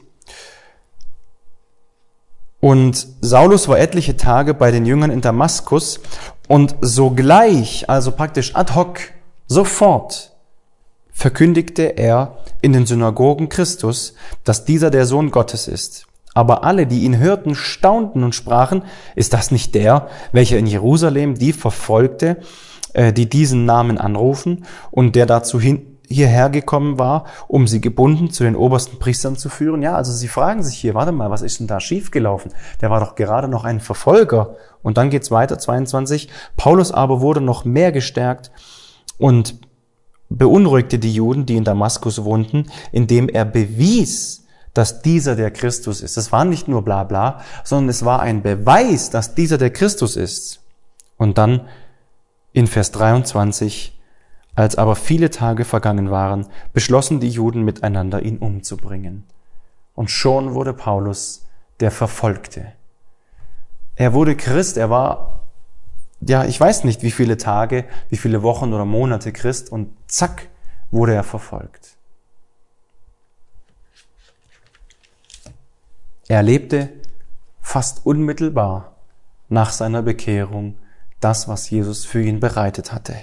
Und Saulus war etliche Tage bei den Jüngern in Damaskus, und sogleich, also praktisch ad hoc, sofort, verkündigte er in den Synagogen Christus, dass dieser der Sohn Gottes ist. Aber alle, die ihn hörten, staunten und sprachen: Ist das nicht der, welcher in Jerusalem die verfolgte, äh, die diesen Namen anrufen, und der dazu hin, hierher gekommen war, um sie gebunden zu den obersten Priestern zu führen? Ja, also sie fragen sich hier, warte mal, was ist denn da schiefgelaufen? Der war doch gerade noch ein Verfolger. Und dann geht's weiter, zweiundzwanzig. Paulus aber wurde noch mehr gestärkt und beunruhigte die Juden, die in Damaskus wohnten, indem er bewies, dass dieser der Christus ist. Es war nicht nur bla bla, sondern es war ein Beweis, dass dieser der Christus ist. Und dann in Vers dreiundzwanzig: Als aber viele Tage vergangen waren, beschlossen die Juden miteinander, ihn umzubringen. Und schon wurde Paulus der Verfolgte. Er wurde Christ, er war, ja, ich weiß nicht, wie viele Tage, wie viele Wochen oder Monate Christ, und zack, wurde er verfolgt. Er erlebte fast unmittelbar nach seiner Bekehrung das, was Jesus für ihn bereitet hatte.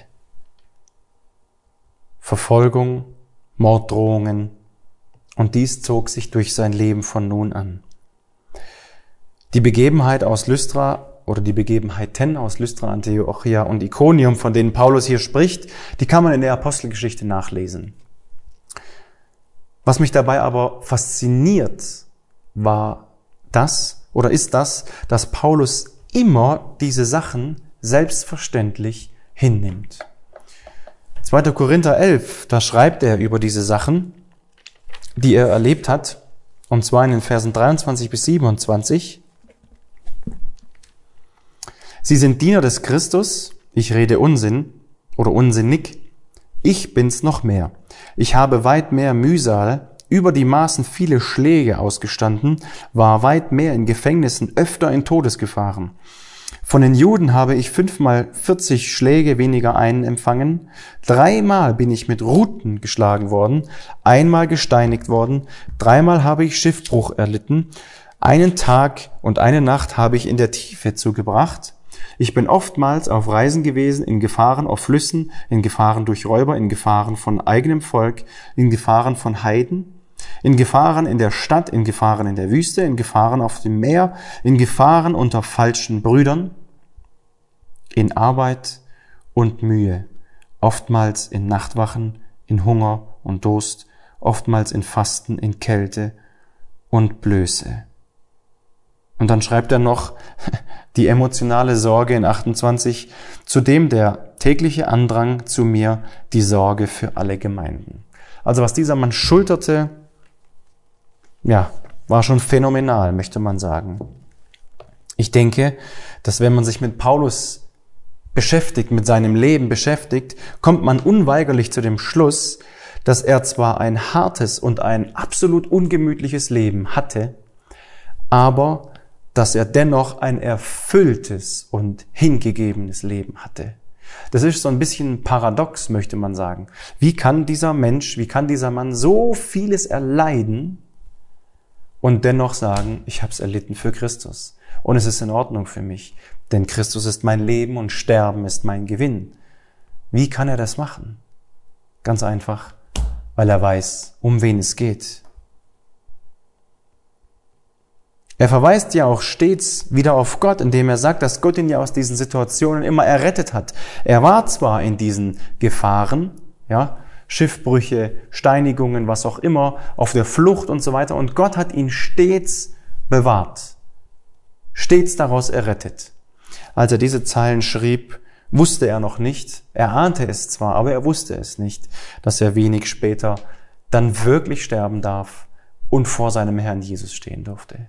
Verfolgung, Morddrohungen, und dies zog sich durch sein Leben von nun an. Die Begebenheit aus Lystra oder die Begebenheiten aus Lystra, Antiochia und Ikonium, von denen Paulus hier spricht, die kann man in der Apostelgeschichte nachlesen. Was mich dabei aber fasziniert, war das oder ist das, dass Paulus immer diese Sachen selbstverständlich hinnimmt. zweiter Korinther elf, da schreibt er über diese Sachen, die er erlebt hat, und zwar in den Versen dreiundzwanzig bis siebenundzwanzig. Sie sind Diener des Christus, ich rede Unsinn oder unsinnig, ich bin's noch mehr. Ich habe weit mehr Mühsal, über die Maßen viele Schläge ausgestanden, war weit mehr in Gefängnissen, öfter in Todesgefahren. Von den Juden habe ich fünfmal vierzig Schläge weniger einen empfangen. Dreimal bin ich mit Ruten geschlagen worden, einmal gesteinigt worden, dreimal habe ich Schiffbruch erlitten, einen Tag und eine Nacht habe ich in der Tiefe zugebracht. Ich bin oftmals auf Reisen gewesen, in Gefahren auf Flüssen, in Gefahren durch Räuber, in Gefahren von eigenem Volk, in Gefahren von Heiden, in Gefahren in der Stadt, in Gefahren in der Wüste, in Gefahren auf dem Meer, in Gefahren unter falschen Brüdern, in Arbeit und Mühe, oftmals in Nachtwachen, in Hunger und Durst, oftmals in Fasten, in Kälte und Blöße. Und dann schreibt er noch die emotionale Sorge in achtundzwanzig, zudem der tägliche Andrang zu mir, die Sorge für alle Gemeinden. Also was dieser Mann schulterte, ja, war schon phänomenal, möchte man sagen. Ich denke, dass wenn man sich mit Paulus beschäftigt, mit seinem Leben beschäftigt, kommt man unweigerlich zu dem Schluss, dass er zwar ein hartes und ein absolut ungemütliches Leben hatte, aber dass er dennoch ein erfülltes und hingegebenes Leben hatte. Das ist so ein bisschen paradox, möchte man sagen. Wie kann dieser Mensch, wie kann dieser Mann so vieles erleiden und dennoch sagen, ich habe es erlitten für Christus und es ist in Ordnung für mich, denn Christus ist mein Leben und Sterben ist mein Gewinn. Wie kann er das machen? Ganz einfach, weil er weiß, um wen es geht. Er verweist ja auch stets wieder auf Gott, indem er sagt, dass Gott ihn ja aus diesen Situationen immer errettet hat. Er war zwar in diesen Gefahren, ja, Schiffbrüche, Steinigungen, was auch immer, auf der Flucht und so weiter, und Gott hat ihn stets bewahrt, stets daraus errettet. Als er diese Zeilen schrieb, wusste er noch nicht, er ahnte es zwar, aber er wusste es nicht, dass er wenig später dann wirklich sterben darf und vor seinem Herrn Jesus stehen durfte.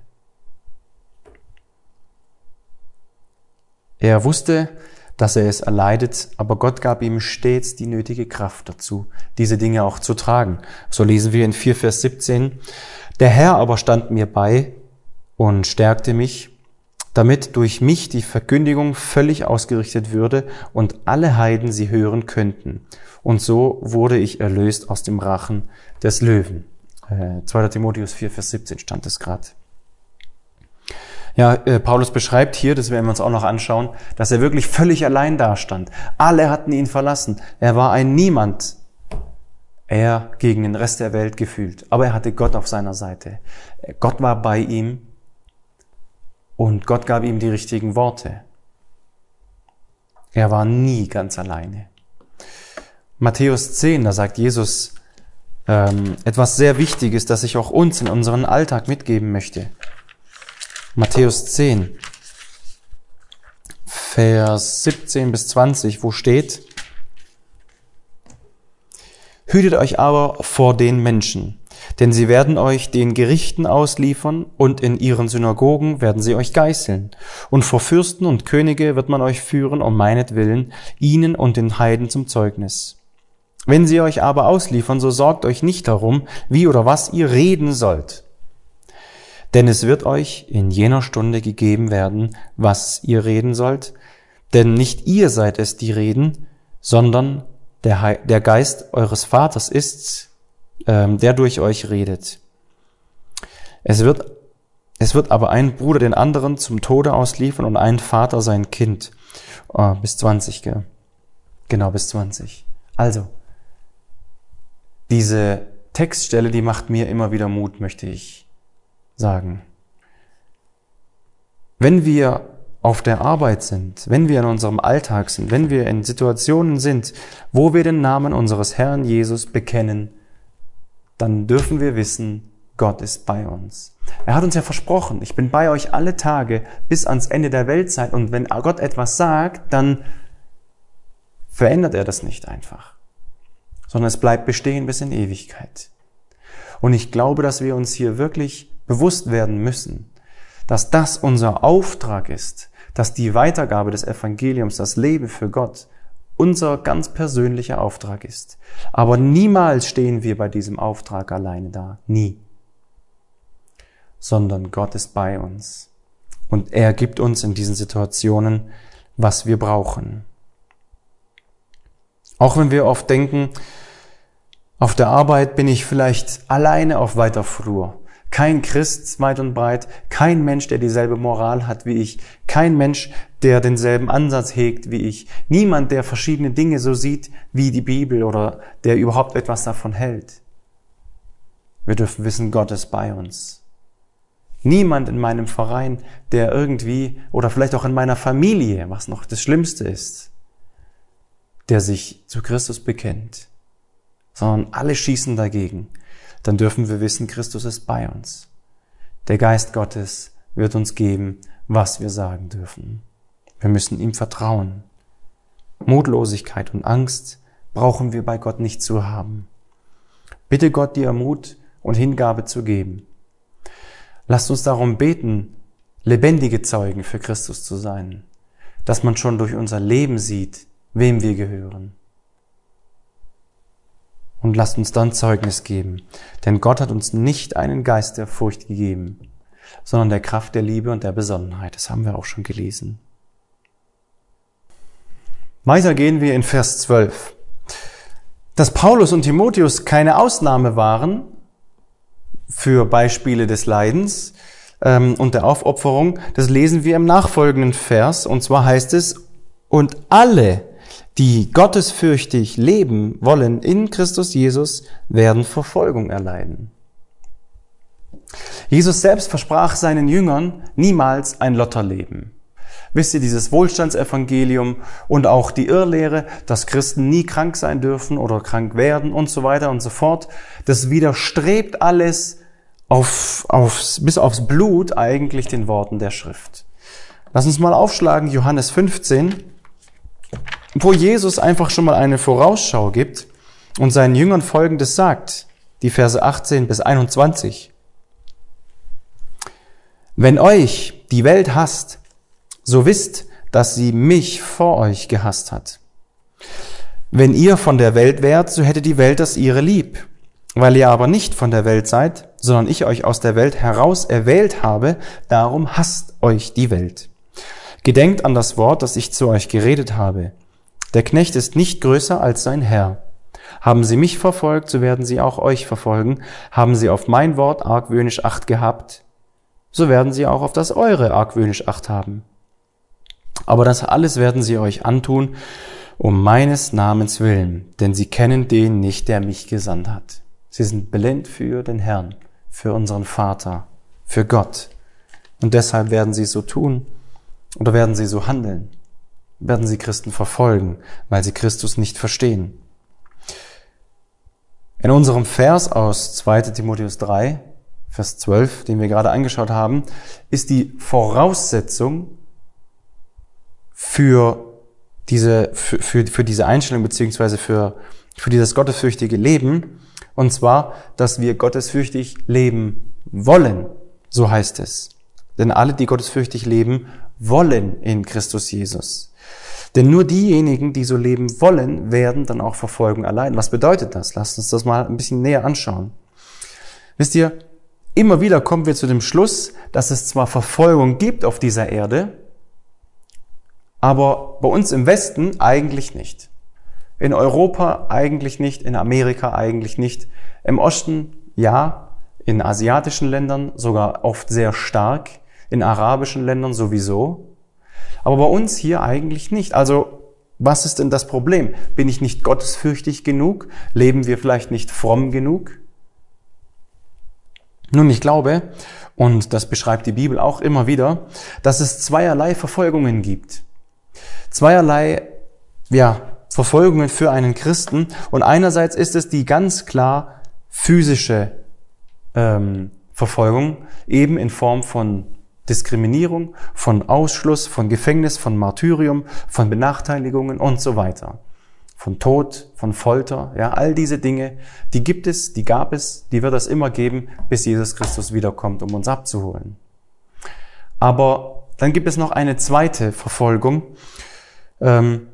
Er wusste, dass er es erleidet, aber Gott gab ihm stets die nötige Kraft dazu, diese Dinge auch zu tragen. So lesen wir in vier Vers siebzehn. Der Herr aber stand mir bei und stärkte mich. damit durch mich die Verkündigung völlig ausgerichtet würde und alle Heiden sie hören könnten. Und so wurde ich erlöst aus dem Rachen des Löwen. Äh, zweiter Timotheus vier, Vers siebzehn stand es gerade. Ja, äh, Paulus beschreibt hier, das werden wir uns auch noch anschauen, dass er wirklich völlig allein dastand. Alle hatten ihn verlassen. Er war ein Niemand. Er gegen den Rest der Welt gefühlt. Aber er hatte Gott auf seiner Seite. Gott war bei ihm und Gott gab ihm die richtigen Worte. Er war nie ganz alleine. Matthäus zehn, da sagt Jesus ähm, etwas sehr Wichtiges, das ich auch uns in unseren Alltag mitgeben möchte. Matthäus zehn, Vers siebzehn bis zwanzig, wo steht: Hütet euch aber vor den Menschen, denn sie werden euch den Gerichten ausliefern und in ihren Synagogen werden sie euch geißeln. Und vor Fürsten und Könige wird man euch führen um meinetwillen, ihnen und den Heiden zum Zeugnis. Wenn sie euch aber ausliefern, so sorgt euch nicht darum, wie oder was ihr reden sollt. Denn es wird euch in jener Stunde gegeben werden, was ihr reden sollt. Denn nicht ihr seid es, die reden, sondern der, He- der Geist eures Vaters ist's, ähm, der durch euch redet. Es wird, es wird aber ein Bruder den anderen zum Tode ausliefern und ein Vater sein Kind. Oh, bis zwanzig, gell? Genau, bis zwanzig. Also, diese Textstelle, die macht mir immer wieder Mut, möchte ich sagen. Wenn wir auf der Arbeit sind, wenn wir in unserem Alltag sind, wenn wir in Situationen sind, wo wir den Namen unseres Herrn Jesus bekennen, dann dürfen wir wissen, Gott ist bei uns. Er hat uns ja versprochen, ich bin bei euch alle Tage bis ans Ende der Weltzeit. Und wenn Gott etwas sagt, dann verändert er das nicht einfach, sondern es bleibt bestehen bis in Ewigkeit. Und ich glaube, dass wir uns hier wirklich bewusst werden müssen, dass das unser Auftrag ist, dass die Weitergabe des Evangeliums, das Leben für Gott, unser ganz persönlicher Auftrag ist. Aber niemals stehen wir bei diesem Auftrag alleine da. Nie. Sondern Gott ist bei uns. Und er gibt uns in diesen Situationen, was wir brauchen. Auch wenn wir oft denken, auf der Arbeit bin ich vielleicht alleine auf weiter Flur. Kein Christ weit und breit, kein Mensch, der dieselbe Moral hat wie ich, kein Mensch, der denselben Ansatz hegt wie ich, niemand, der verschiedene Dinge so sieht wie die Bibel oder der überhaupt etwas davon hält. Wir dürfen wissen, Gott ist bei uns. Niemand in meinem Verein, der irgendwie, oder vielleicht auch in meiner Familie, was noch das Schlimmste ist, der sich zu Christus bekennt, sondern alle schießen dagegen. Dann dürfen wir wissen, Christus ist bei uns. Der Geist Gottes wird uns geben, was wir sagen dürfen. Wir müssen ihm vertrauen. Mutlosigkeit und Angst brauchen wir bei Gott nicht zu haben. Bitte Gott, dir Mut und Hingabe zu geben. Lasst uns darum beten, lebendige Zeugen für Christus zu sein, dass man schon durch unser Leben sieht, wem wir gehören. Und lasst uns dann Zeugnis geben. Denn Gott hat uns nicht einen Geist der Furcht gegeben, sondern der Kraft, der Liebe und der Besonnenheit. Das haben wir auch schon gelesen. Weiter gehen wir in Vers zwölf. Dass Paulus und Timotheus keine Ausnahme waren für Beispiele des Leidens ähm, und der Aufopferung, das lesen wir im nachfolgenden Vers. Und zwar heißt es, und alle, die gottesfürchtig leben wollen in Christus Jesus, werden Verfolgung erleiden. Jesus selbst versprach seinen Jüngern niemals ein Lotterleben. Wisst ihr, dieses Wohlstandsevangelium und auch die Irrlehre, dass Christen nie krank sein dürfen oder krank werden und so weiter und so fort, das widerstrebt alles auf, aufs, bis aufs Blut eigentlich den Worten der Schrift. Lass uns mal aufschlagen, Johannes fünfzehn, wo Jesus einfach schon mal eine Vorausschau gibt und seinen Jüngern Folgendes sagt, die Verse achtzehn bis einundzwanzig. Wenn euch die Welt hasst, so wisst, dass sie mich vor euch gehasst hat. Wenn ihr von der Welt wärt, so hätte die Welt das ihre lieb. Weil ihr aber nicht von der Welt seid, sondern ich euch aus der Welt heraus erwählt habe, darum hasst euch die Welt. Gedenkt an das Wort, das ich zu euch geredet habe. Der Knecht ist nicht größer als sein Herr. Haben sie mich verfolgt, so werden sie auch euch verfolgen. Haben sie auf mein Wort argwöhnisch Acht gehabt, so werden sie auch auf das eure argwöhnisch Acht haben. Aber das alles werden sie euch antun, um meines Namens willen, denn sie kennen den nicht, der mich gesandt hat. Sie sind blind für den Herrn, für unseren Vater, für Gott. Und deshalb werden sie so tun oder werden sie so handeln, werden sie Christen verfolgen, weil sie Christus nicht verstehen. In unserem Vers aus zweiter Timotheus drei, Vers zwölf, den wir gerade angeschaut haben, ist die Voraussetzung für diese, für, für, für diese Einstellung beziehungsweise für, für dieses gottesfürchtige Leben, und zwar, dass wir gottesfürchtig leben wollen, so heißt es. Denn alle, die gottesfürchtig leben, wollen in Christus Jesus. Denn nur diejenigen, die so leben wollen, werden dann auch Verfolgung erleiden. Was bedeutet das? Lasst uns das mal ein bisschen näher anschauen. Wisst ihr, immer wieder kommen wir zu dem Schluss, dass es zwar Verfolgung gibt auf dieser Erde, aber bei uns im Westen eigentlich nicht. In Europa eigentlich nicht, in Amerika eigentlich nicht. Im Osten ja, in asiatischen Ländern sogar oft sehr stark, in arabischen Ländern sowieso. Aber bei uns hier eigentlich nicht. Also was ist denn das Problem? Bin ich nicht gottesfürchtig genug? Leben wir vielleicht nicht fromm genug? Nun, ich glaube, und das beschreibt die Bibel auch immer wieder, dass es zweierlei Verfolgungen gibt. Zweierlei, ja, Verfolgungen für einen Christen. Und einerseits ist es die ganz klar physische ähm, Verfolgung, eben in Form von Diskriminierung, von Ausschluss, von Gefängnis, von Martyrium, von Benachteiligungen und so weiter. Von Tod, von Folter, ja, all diese Dinge, die gibt es, die gab es, die wird es immer geben, bis Jesus Christus wiederkommt, um uns abzuholen. Aber dann gibt es noch eine zweite Verfolgung, ähm,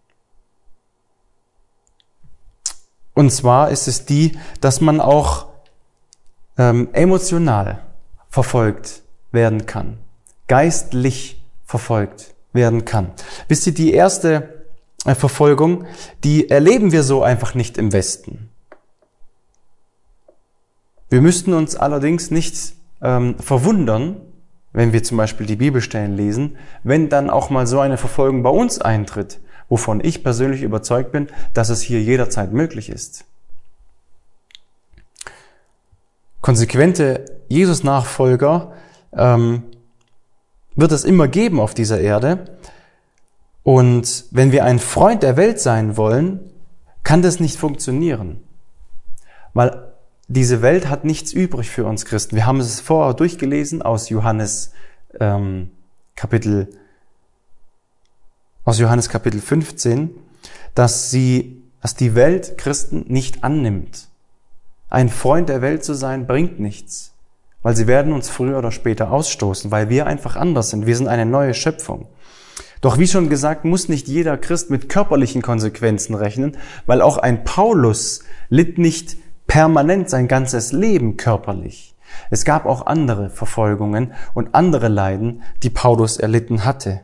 und zwar ist es die, dass man auch ähm, emotional verfolgt werden kann, geistlich verfolgt werden kann. Wisst ihr, die erste äh, Verfolgung, die erleben wir so einfach nicht im Westen. Wir müssten uns allerdings nicht ähm, verwundern, wenn wir zum Beispiel die Bibelstellen lesen, wenn dann auch mal so eine Verfolgung bei uns eintritt, wovon ich persönlich überzeugt bin, dass es hier jederzeit möglich ist. Konsequente Jesus-Nachfolger ähm, wird es immer geben auf dieser Erde. Und wenn wir ein Freund der Welt sein wollen, kann das nicht funktionieren. Weil diese Welt hat nichts übrig für uns Christen. Wir haben es vorher durchgelesen aus Johannes ähm, Kapitel aus Johannes Kapitel fünfzehn, dass sie, dass die Welt Christen nicht annimmt. Ein Freund der Welt zu sein, bringt nichts, weil sie werden uns früher oder später ausstoßen, weil wir einfach anders sind. Wir sind eine neue Schöpfung. Doch wie schon gesagt, muss nicht jeder Christ mit körperlichen Konsequenzen rechnen, weil auch ein Paulus litt nicht permanent sein ganzes Leben körperlich. Es gab auch andere Verfolgungen und andere Leiden, die Paulus erlitten hatte.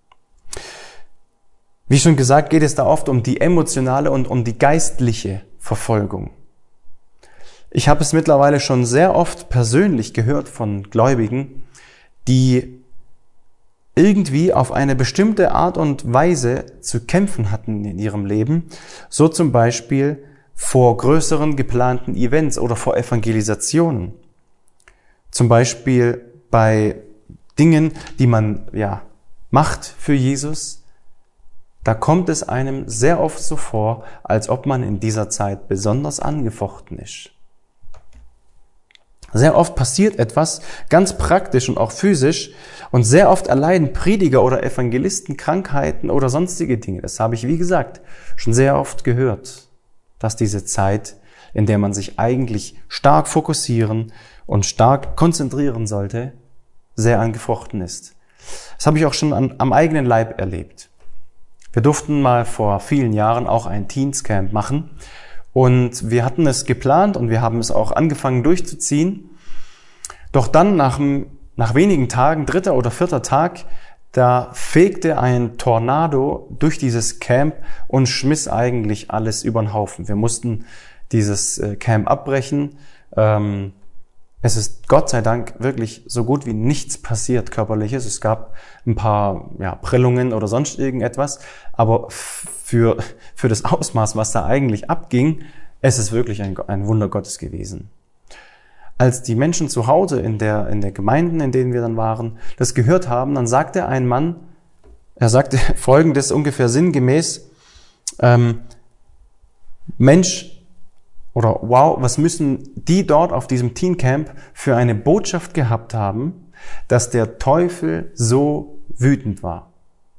Wie schon gesagt, geht es da oft um die emotionale und um die geistliche Verfolgung. Ich habe es mittlerweile schon sehr oft persönlich gehört von Gläubigen, die irgendwie auf eine bestimmte Art und Weise zu kämpfen hatten in ihrem Leben, so zum Beispiel vor größeren geplanten Events oder vor Evangelisationen. Zum Beispiel bei Dingen, die man ja macht für Jesus. Da kommt es einem sehr oft so vor, als ob man in dieser Zeit besonders angefochten ist. Sehr oft passiert etwas ganz praktisch und auch physisch und sehr oft erleiden Prediger oder Evangelisten Krankheiten oder sonstige Dinge. Das habe ich, wie gesagt, schon sehr oft gehört, dass diese Zeit, in der man sich eigentlich stark fokussieren und stark konzentrieren sollte, sehr angefochten ist. Das habe ich auch schon an, am eigenen Leib erlebt. Wir durften mal vor vielen Jahren auch ein Teens Camp machen und wir hatten es geplant und wir haben es auch angefangen durchzuziehen. Doch dann nach, nach wenigen Tagen, dritter oder vierter Tag, da fegte ein Tornado durch dieses Camp und schmiss eigentlich alles über den Haufen. Wir mussten dieses Camp abbrechen. Es ist Gott sei Dank wirklich so gut wie nichts passiert Körperliches. Es gab ein paar ja, Prellungen oder sonst irgendetwas, aber für, für das Ausmaß, was da eigentlich abging, es ist wirklich ein, ein Wunder Gottes gewesen. Als die Menschen zu Hause in der, in der Gemeinden, in denen wir dann waren, das gehört haben, dann sagte ein Mann, er sagte Folgendes ungefähr sinngemäß, ähm, Mensch, oder wow, was müssen die dort auf diesem Teencamp für eine Botschaft gehabt haben, dass der Teufel so wütend war.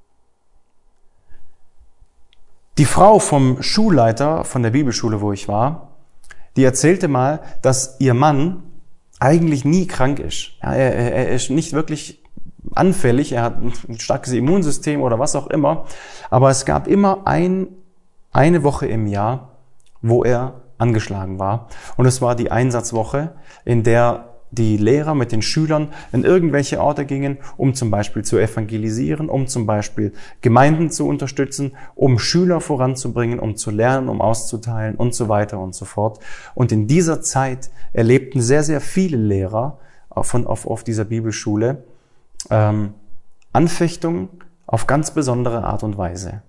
Die Frau vom Schulleiter von der Bibelschule, wo ich war, die erzählte mal, dass ihr Mann eigentlich nie krank ist. Ja, er, er ist nicht wirklich anfällig, er hat ein starkes Immunsystem oder was auch immer, aber es gab immer ein, eine Woche im Jahr, wo er angeschlagen war. Und es war die Einsatzwoche, in der die Lehrer mit den Schülern in irgendwelche Orte gingen, um zum Beispiel zu evangelisieren, um zum Beispiel Gemeinden zu unterstützen, um Schüler voranzubringen, um zu lernen, um auszuteilen und so weiter und so fort. Und in dieser Zeit erlebten sehr, sehr viele Lehrer von, auf, auf dieser Bibelschule ähm, Anfechtung auf ganz besondere Art und Weise.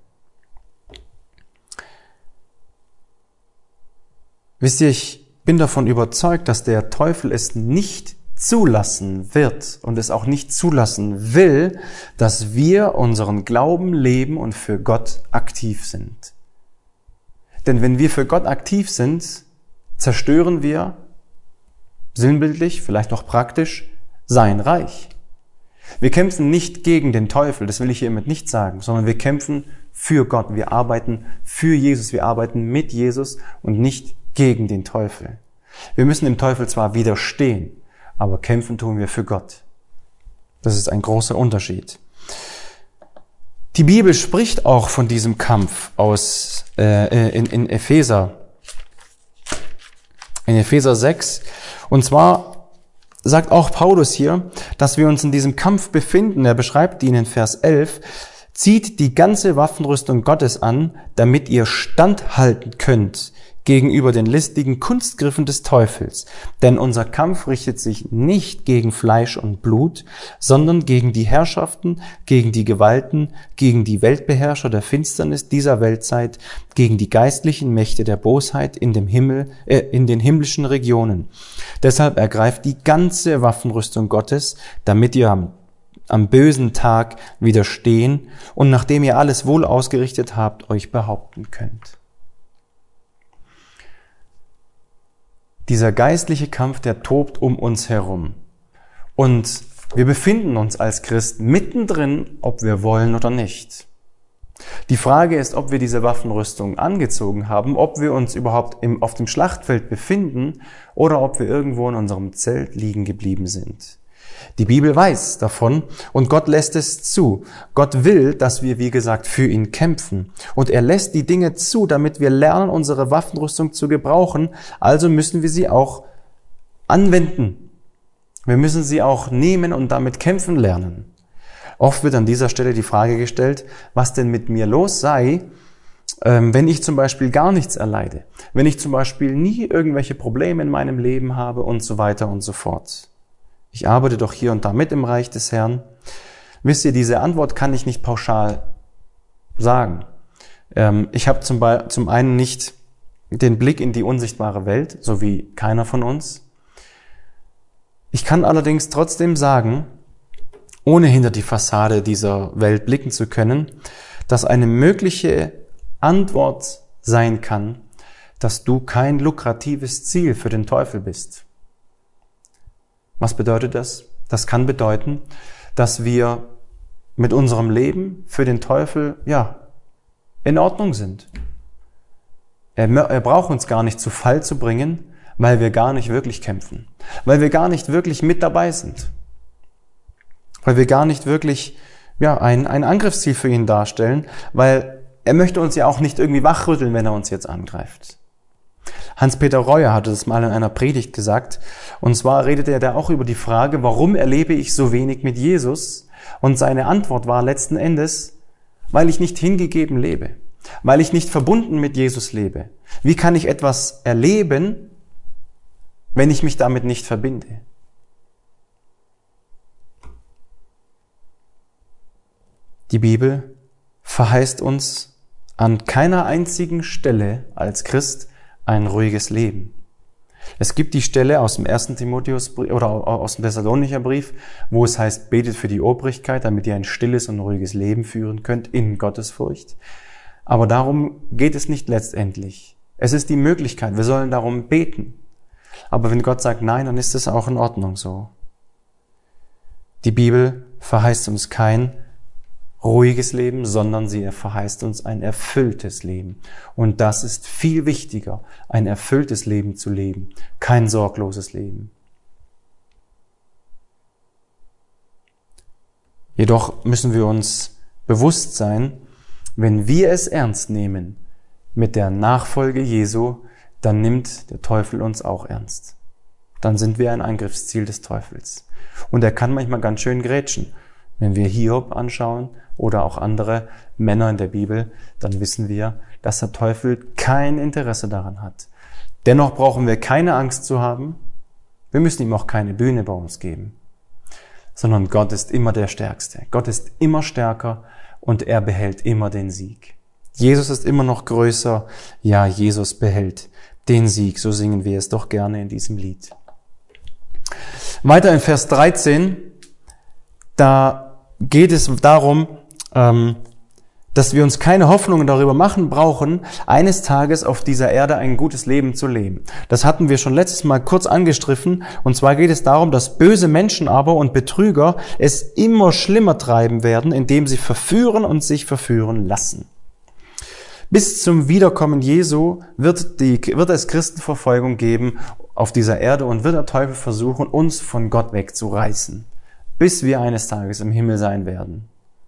Wisst ihr, ich bin davon überzeugt, dass der Teufel es nicht zulassen wird und es auch nicht zulassen will, dass wir unseren Glauben leben und für Gott aktiv sind. Denn wenn wir für Gott aktiv sind, zerstören wir, sinnbildlich, vielleicht auch praktisch, sein Reich. Wir kämpfen nicht gegen den Teufel, das will ich hiermit nicht sagen, sondern wir kämpfen für Gott. Wir arbeiten für Jesus, wir arbeiten mit Jesus und nicht gegen den Teufel. Wir müssen dem Teufel zwar widerstehen, aber kämpfen tun wir für Gott. Das ist ein großer Unterschied. Die Bibel spricht auch von diesem Kampf aus äh, in, in Epheser, in Epheser sechs. Und zwar sagt auch Paulus hier, dass wir uns in diesem Kampf befinden. Er beschreibt ihn in Vers elf. Zieht die ganze Waffenrüstung Gottes an, damit ihr standhalten könnt gegenüber den listigen Kunstgriffen des Teufels. Denn unser Kampf richtet sich nicht gegen Fleisch und Blut, sondern gegen die Herrschaften, gegen die Gewalten, gegen die Weltbeherrscher der Finsternis dieser Weltzeit, gegen die geistlichen Mächte der Bosheit in dem Himmel, äh, in den himmlischen Regionen. Deshalb ergreift die ganze Waffenrüstung Gottes, damit ihr am am bösen Tag widerstehen und nachdem ihr alles wohl ausgerichtet habt, euch behaupten könnt. Dieser geistliche Kampf, der tobt um uns herum. Und wir befinden uns als Christen mittendrin, ob wir wollen oder nicht. Die Frage ist, ob wir diese Waffenrüstung angezogen haben, ob wir uns überhaupt im, auf dem Schlachtfeld befinden oder ob wir irgendwo in unserem Zelt liegen geblieben sind. Die Bibel weiß davon und Gott lässt es zu. Gott will, dass wir, wie gesagt, für ihn kämpfen. Und er lässt die Dinge zu, damit wir lernen, unsere Waffenrüstung zu gebrauchen. Also müssen wir sie auch anwenden. Wir müssen sie auch nehmen und damit kämpfen lernen. Oft wird an dieser Stelle die Frage gestellt, was denn mit mir los sei, wenn ich zum Beispiel gar nichts erleide. Wenn ich zum Beispiel nie irgendwelche Probleme in meinem Leben habe und so weiter und so fort. Ich arbeite doch hier und da mit im Reich des Herrn. Wisst ihr, diese Antwort kann ich nicht pauschal sagen. Ich habe zum, Be- zum einen nicht den Blick in die unsichtbare Welt, so wie keiner von uns. Ich kann allerdings trotzdem sagen, ohne hinter die Fassade dieser Welt blicken zu können, dass eine mögliche Antwort sein kann, dass du kein lukratives Ziel für den Teufel bist. Was bedeutet das? Das kann bedeuten, dass wir mit unserem Leben für den Teufel, ja, in Ordnung sind. Er, er braucht uns gar nicht zu Fall zu bringen, weil wir gar nicht wirklich kämpfen. Weil wir gar nicht wirklich mit dabei sind. Weil wir gar nicht wirklich, ja, ein, ein Angriffsziel für ihn darstellen, weil er möchte uns ja auch nicht irgendwie wachrütteln, wenn er uns jetzt angreift. Hans-Peter Reuer hatte das mal in einer Predigt gesagt. Und zwar redete er da auch über die Frage, warum erlebe ich so wenig mit Jesus? Und seine Antwort war letzten Endes, weil ich nicht hingegeben lebe, weil ich nicht verbunden mit Jesus lebe. Wie kann ich etwas erleben, wenn ich mich damit nicht verbinde? Die Bibel verheißt uns an keiner einzigen Stelle als Christ ein ruhiges Leben. Es gibt die Stelle aus dem ersten Timotheusbrief oder aus dem Thessalonicher Brief, wo es heißt, betet für die Obrigkeit, damit ihr ein stilles und ruhiges Leben führen könnt in Gottesfurcht. Aber darum geht es nicht letztendlich. Es ist die Möglichkeit, wir sollen darum beten. Aber wenn Gott sagt nein, dann ist es auch in Ordnung so. Die Bibel verheißt uns kein ruhiges Leben, sondern sie verheißt uns ein erfülltes Leben. Und das ist viel wichtiger, ein erfülltes Leben zu leben, kein sorgloses Leben. Jedoch müssen wir uns bewusst sein, wenn wir es ernst nehmen mit der Nachfolge Jesu, dann nimmt der Teufel uns auch ernst. Dann sind wir ein Angriffsziel des Teufels. Und er kann manchmal ganz schön grätschen. Wenn wir Hiob anschauen oder auch andere Männer in der Bibel, dann wissen wir, dass der Teufel kein Interesse daran hat. Dennoch brauchen wir keine Angst zu haben. Wir müssen ihm auch keine Bühne bei uns geben. Sondern Gott ist immer der Stärkste. Gott ist immer stärker und er behält immer den Sieg. Jesus ist immer noch größer. Ja, Jesus behält den Sieg. So singen wir es doch gerne in diesem Lied. Weiter in Vers dreizehn, da geht es darum, dass wir uns keine Hoffnungen darüber machen brauchen, eines Tages auf dieser Erde ein gutes Leben zu leben. Das hatten wir schon letztes Mal kurz angestriffen. Und zwar geht es darum, dass böse Menschen aber und Betrüger es immer schlimmer treiben werden, indem sie verführen und sich verführen lassen. Bis zum Wiederkommen Jesu wird, die, wird es Christenverfolgung geben auf dieser Erde und wird der Teufel versuchen, uns von Gott wegzureißen, bis wir eines Tages im Himmel sein werden.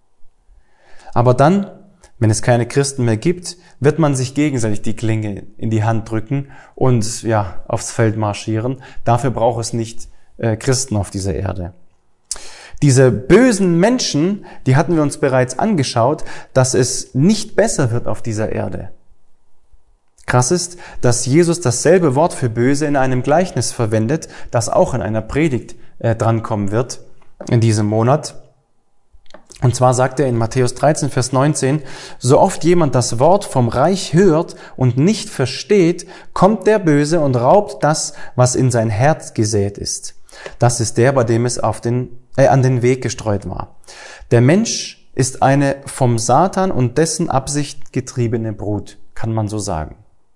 Aber dann, wenn es keine Christen mehr gibt, wird man sich gegenseitig die Klinge in die Hand drücken und ja aufs Feld marschieren. Dafür braucht es nicht äh, Christen auf dieser Erde. Diese bösen Menschen, die hatten wir uns bereits angeschaut, dass es nicht besser wird auf dieser Erde. Krass ist, dass Jesus dasselbe Wort für böse in einem Gleichnis verwendet, das auch in einer Predigt äh, drankommen wird in diesem Monat. Und zwar sagt er in Matthäus dreizehn, Vers neunzehn, so oft jemand das Wort vom Reich hört und nicht versteht, kommt der Böse und raubt das, was in sein Herz gesät ist. Das ist der, bei dem es auf den, äh, an den Weg gestreut war. Der Mensch ist eine vom Satan und dessen Absicht getriebene Brut, kann man so sagen.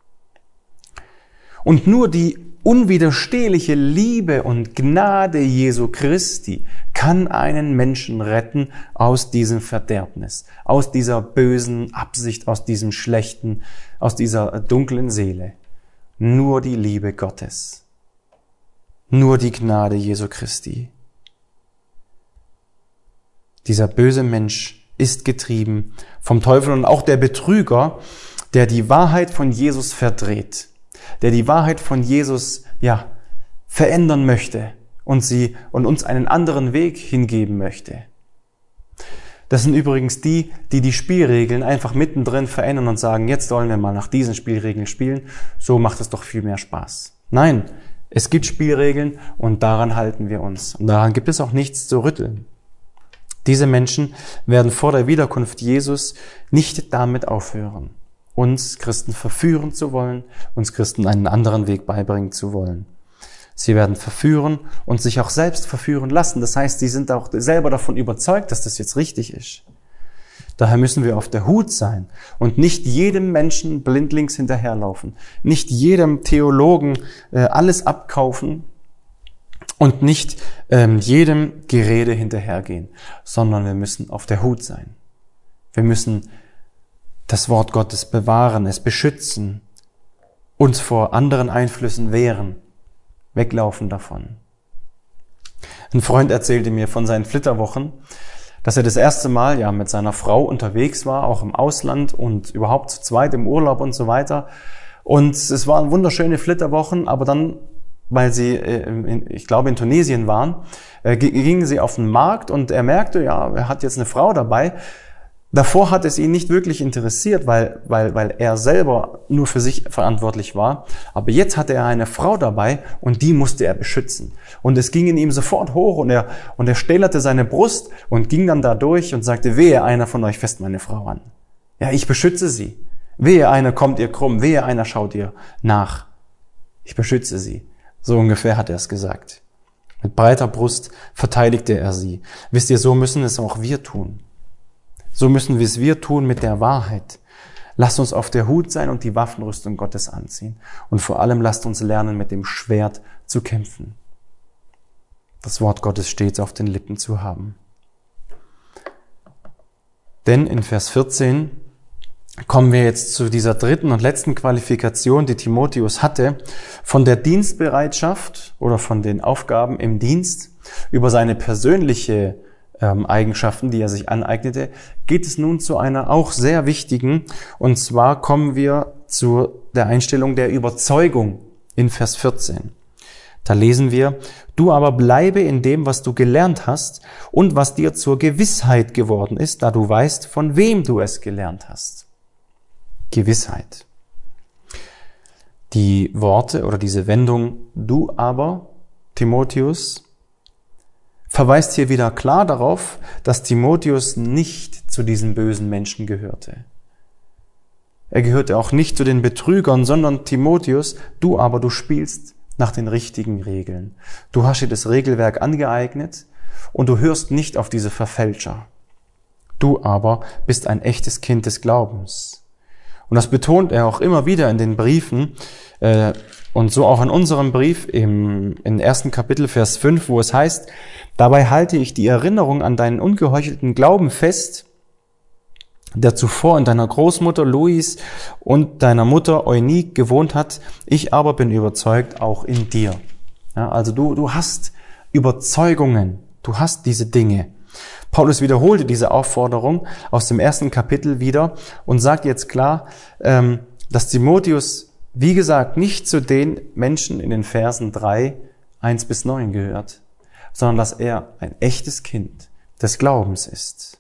Und nur die unwiderstehliche Liebe und Gnade Jesu Christi kann einen Menschen retten aus diesem Verderbnis, aus dieser bösen Absicht, aus diesem schlechten, aus dieser dunklen Seele. Nur die Liebe Gottes. Nur die Gnade Jesu Christi. Dieser böse Mensch ist getrieben vom Teufel und auch der Betrüger, der die Wahrheit von Jesus verdreht, der die Wahrheit von Jesus, ja, verändern möchte und sie und uns einen anderen Weg hingeben möchte. Das sind übrigens die, die die Spielregeln einfach mittendrin verändern und sagen, jetzt wollen wir mal nach diesen Spielregeln spielen, so macht es doch viel mehr Spaß. Nein, es gibt Spielregeln und daran halten wir uns. Und daran gibt es auch nichts zu rütteln. Diese Menschen werden vor der Wiederkunft Jesus nicht damit aufhören, uns Christen verführen zu wollen, uns Christen einen anderen Weg beibringen zu wollen. Sie werden verführen und sich auch selbst verführen lassen. Das heißt, sie sind auch selber davon überzeugt, dass das jetzt richtig ist. Daher müssen wir auf der Hut sein und nicht jedem Menschen blindlings hinterherlaufen, nicht jedem Theologen äh, alles abkaufen und nicht ähm, jedem Gerede hinterhergehen, sondern wir müssen auf der Hut sein. Wir müssen das Wort Gottes bewahren, es beschützen, uns vor anderen Einflüssen wehren, weglaufen davon. Ein Freund erzählte mir von seinen Flitterwochen, dass er das erste Mal ja mit seiner Frau unterwegs war, auch im Ausland und überhaupt zu zweit im Urlaub und so weiter. Und es waren wunderschöne Flitterwochen, aber dann, weil sie, ich glaube, in Tunesien waren, gingen sie auf den Markt und er merkte, ja, er hat jetzt eine Frau dabei. Davor hat es ihn nicht wirklich interessiert, weil, weil, weil er selber nur für sich verantwortlich war. Aber jetzt hatte er eine Frau dabei und die musste er beschützen. Und es ging in ihm sofort hoch und er, und er stählerte seine Brust und ging dann da durch und sagte, wehe, einer von euch fasst meine Frau an. Ja, ich beschütze sie. Wehe, einer kommt ihr krumm. Wehe, einer schaut ihr nach. Ich beschütze sie. So ungefähr hat er es gesagt. Mit breiter Brust verteidigte er sie. Wisst ihr, so müssen es auch wir tun. So müssen wir es wir tun mit der Wahrheit. Lasst uns auf der Hut sein und die Waffenrüstung Gottes anziehen. Und vor allem lasst uns lernen, mit dem Schwert zu kämpfen. Das Wort Gottes stets auf den Lippen zu haben. Denn in Vers vierzehn kommen wir jetzt zu dieser dritten und letzten Qualifikation, die Timotheus hatte, von der Dienstbereitschaft oder von den Aufgaben im Dienst über seine persönliche ähm, Eigenschaften, die er sich aneignete, geht es nun zu einer auch sehr wichtigen, und zwar kommen wir zu der Einstellung der Überzeugung in Vers vierzehn. Da lesen wir, du aber bleibe in dem, was du gelernt hast und was dir zur Gewissheit geworden ist, da du weißt, von wem du es gelernt hast. Gewissheit. Die Worte oder diese Wendung, du aber, Timotheus, verweist hier wieder klar darauf, dass Timotheus nicht zu diesen bösen Menschen gehörte. Er gehörte auch nicht zu den Betrügern, sondern Timotheus, du aber, du spielst nach den richtigen Regeln. Du hast dir das Regelwerk angeeignet und du hörst nicht auf diese Verfälscher. Du aber bist ein echtes Kind des Glaubens. Und das betont er auch immer wieder in den Briefen, äh, und so auch in unserem Brief im, im ersten Kapitel, Vers fünf, wo es heißt, dabei halte ich die Erinnerung an deinen ungeheuchelten Glauben fest, der zuvor in deiner Großmutter Lois und deiner Mutter Eunike gewohnt hat. Ich aber bin überzeugt, auch in dir. Ja, also du, du hast Überzeugungen, du hast diese Dinge. Paulus wiederholte diese Aufforderung aus dem ersten Kapitel wieder und sagt jetzt klar, dass Timotheus, wie gesagt, nicht zu den Menschen in den Versen drei, eins bis neun gehört, sondern dass er ein echtes Kind des Glaubens ist.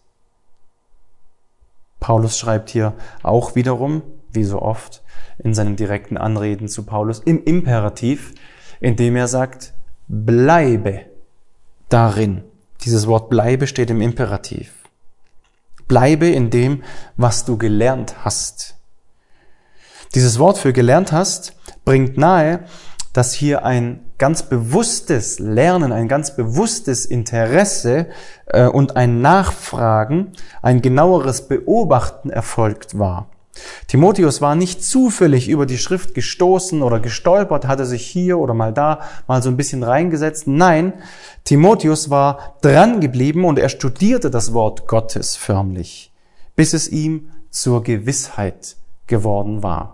Paulus schreibt hier auch wiederum, wie so oft, in seinen direkten Anreden zu Paulus im Imperativ, indem er sagt, bleibe darin. Dieses Wort bleibe steht im Imperativ. Bleibe in dem, was du gelernt hast. Dieses Wort für gelernt hast bringt nahe, dass hier ein ganz bewusstes Lernen, ein ganz bewusstes Interesse äh, und ein Nachfragen, ein genaueres Beobachten erfolgt war. Timotheus war nicht zufällig über die Schrift gestoßen oder gestolpert, hatte sich hier oder mal da mal so ein bisschen reingesetzt. Nein, Timotheus war dran geblieben und er studierte das Wort Gottes förmlich, bis es ihm zur Gewissheit geworden war.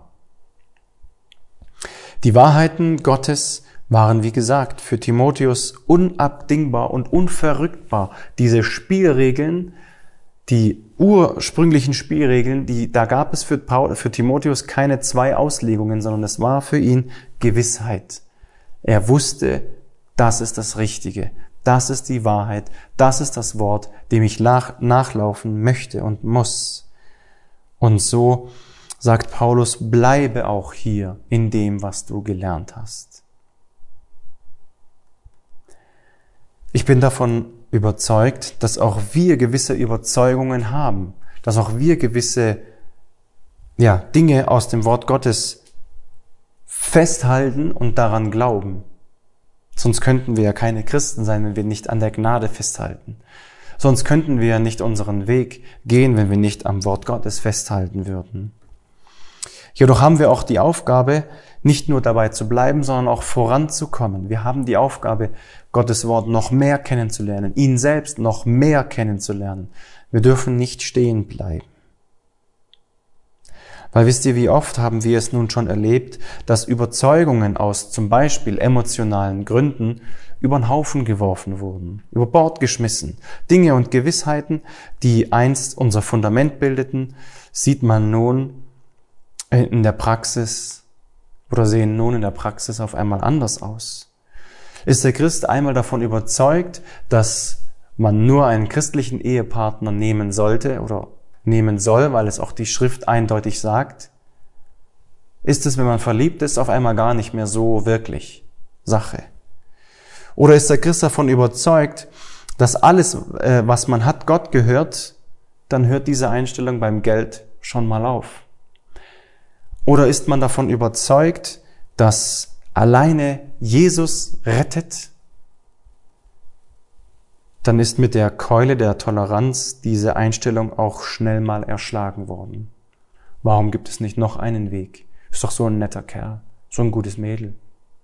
Die Wahrheiten Gottes waren, wie gesagt, für Timotheus unabdingbar und unverrückbar. Diese Spielregeln, die ursprünglichen Spielregeln, die, da gab es für, Paul, für Timotheus keine zwei Auslegungen, sondern es war für ihn Gewissheit. Er wusste, das ist das Richtige, das ist die Wahrheit, das ist das Wort, dem ich nach, nachlaufen möchte und muss. Und so sagt Paulus, bleibe auch hier in dem, was du gelernt hast. Ich bin davon überzeugt, dass auch wir gewisse Überzeugungen haben, dass auch wir gewisse ja, Dinge aus dem Wort Gottes festhalten und daran glauben. Sonst könnten wir ja keine Christen sein, wenn wir nicht an der Gnade festhalten. Sonst könnten wir ja nicht unseren Weg gehen, wenn wir nicht am Wort Gottes festhalten würden. Jedoch haben wir auch die Aufgabe, nicht nur dabei zu bleiben, sondern auch voranzukommen. Wir haben die Aufgabe, Gottes Wort noch mehr kennenzulernen, ihn selbst noch mehr kennenzulernen. Wir dürfen nicht stehen bleiben. Weil wisst ihr, wie oft haben wir es nun schon erlebt, dass Überzeugungen aus zum Beispiel emotionalen Gründen über den Haufen geworfen wurden, über Bord geschmissen. Dinge und Gewissheiten, die einst unser Fundament bildeten, sieht man nun in der Praxis oder sehen nun in der Praxis auf einmal anders aus? Ist der Christ einmal davon überzeugt, dass man nur einen christlichen Ehepartner nehmen sollte oder nehmen soll, weil es auch die Schrift eindeutig sagt? Ist es, wenn man verliebt ist, auf einmal gar nicht mehr so wirklich Sache? Oder ist der Christ davon überzeugt, dass alles, was man hat, Gott gehört, dann hört diese Einstellung beim Geld schon mal auf? Oder ist man davon überzeugt, dass alleine Jesus rettet? Dann ist mit der Keule der Toleranz diese Einstellung auch schnell mal erschlagen worden. Warum gibt es nicht noch einen Weg? Ist doch so ein netter Kerl, so ein gutes Mädel.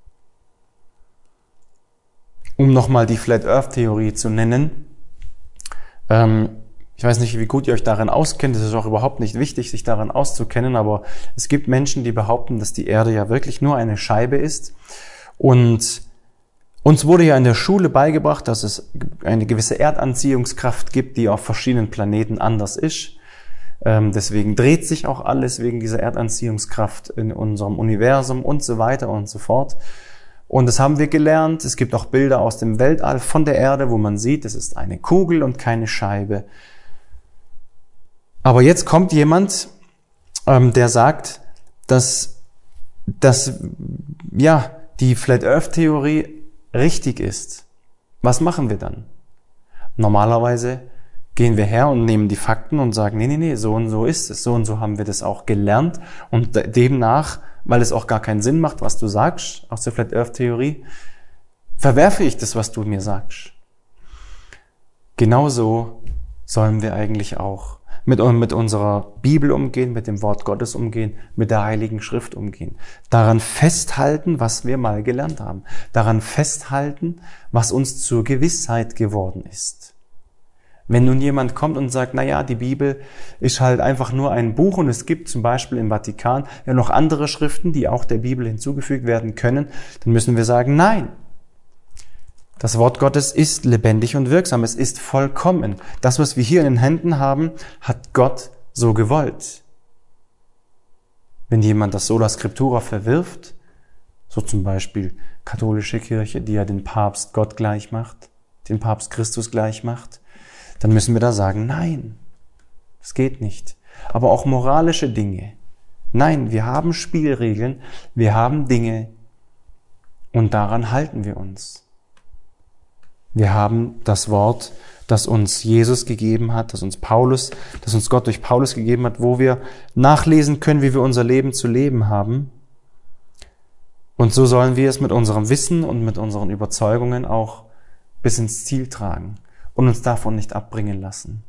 Um nochmal die Flat Earth Theorie zu nennen, ähm, ich weiß nicht, wie gut ihr euch darin auskennt, es ist auch überhaupt nicht wichtig, sich darin auszukennen, aber es gibt Menschen, die behaupten, dass die Erde ja wirklich nur eine Scheibe ist. Und uns wurde ja in der Schule beigebracht, dass es eine gewisse Erdanziehungskraft gibt, die auf verschiedenen Planeten anders ist. Ähm, deswegen dreht sich auch alles wegen dieser Erdanziehungskraft in unserem Universum und so weiter und so fort. Und das haben wir gelernt. Es gibt auch Bilder aus dem Weltall von der Erde, wo man sieht, es ist eine Kugel und keine Scheibe. Aber jetzt kommt jemand, ähm, der sagt, dass, dass ja, die Flat Earth Theorie richtig ist. Was machen wir dann? Normalerweise gehen wir her und nehmen die Fakten und sagen, nee, nee, nee, so und so ist es, so und so haben wir das auch gelernt. Und demnach, weil es auch gar keinen Sinn macht, was du sagst aus der Flat Earth Theorie, verwerfe ich das, was du mir sagst. Genauso sollen wir eigentlich auch mit, mit unserer Bibel umgehen, mit dem Wort Gottes umgehen, mit der Heiligen Schrift umgehen. Daran festhalten, was wir mal gelernt haben. Daran festhalten, was uns zur Gewissheit geworden ist. Wenn nun jemand kommt und sagt, na ja, die Bibel ist halt einfach nur ein Buch und es gibt zum Beispiel im Vatikan ja noch andere Schriften, die auch der Bibel hinzugefügt werden können, dann müssen wir sagen, nein. Das Wort Gottes ist lebendig und wirksam, es ist vollkommen. Das, was wir hier in den Händen haben, hat Gott so gewollt. Wenn jemand das Sola Scriptura verwirft, so zum Beispiel katholische Kirche, die ja den Papst Gott gleich macht, den Papst Christus gleich macht, dann müssen wir da sagen, nein, das geht nicht. Aber auch moralische Dinge. Nein, wir haben Spielregeln, wir haben Dinge und daran halten wir uns. Wir haben das Wort, das uns Jesus gegeben hat, das uns Paulus, das uns Gott durch Paulus gegeben hat, wo wir nachlesen können, wie wir unser Leben zu leben haben. Und so sollen wir es mit unserem Wissen und mit unseren Überzeugungen auch bis ins Ziel tragen und uns davon nicht abbringen lassen.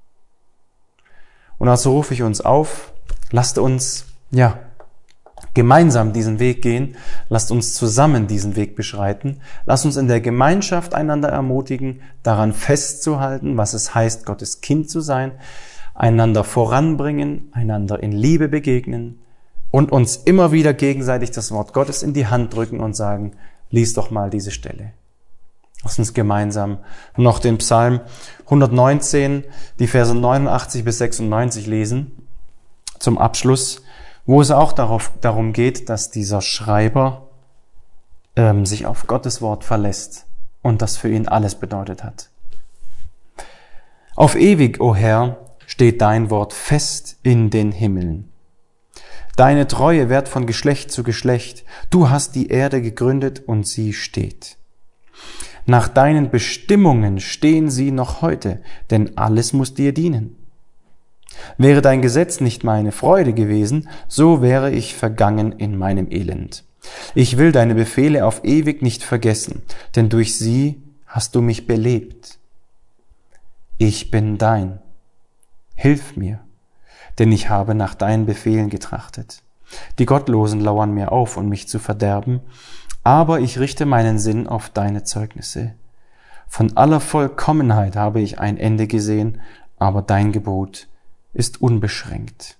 Und also rufe ich uns auf, lasst uns, ja, gemeinsam diesen Weg gehen, lasst uns zusammen diesen Weg beschreiten, lasst uns in der Gemeinschaft einander ermutigen, daran festzuhalten, was es heißt, Gottes Kind zu sein, einander voranbringen, einander in Liebe begegnen und uns immer wieder gegenseitig das Wort Gottes in die Hand drücken und sagen, lies doch mal diese Stelle. Lass uns gemeinsam noch den Psalm hundertneunzehn, die Verse neunundachtzig bis sechsundneunzig lesen, zum Abschluss, wo es auch darauf, darum geht, dass dieser Schreiber ähm, sich auf Gottes Wort verlässt und das für ihn alles bedeutet hat. Auf ewig, o Herr, steht dein Wort fest in den Himmeln. Deine Treue währt von Geschlecht zu Geschlecht. Du hast die Erde gegründet und sie steht. Nach deinen Bestimmungen stehen sie noch heute, denn alles muss dir dienen. Wäre dein Gesetz nicht meine Freude gewesen, so wäre ich vergangen in meinem Elend. Ich will deine Befehle auf ewig nicht vergessen, denn durch sie hast du mich belebt. Ich bin dein. Hilf mir, denn ich habe nach deinen Befehlen getrachtet. Die Gottlosen lauern mir auf, um mich zu verderben, aber ich richte meinen Sinn auf deine Zeugnisse. Von aller Vollkommenheit habe ich ein Ende gesehen, aber dein Gebot ist unbeschränkt.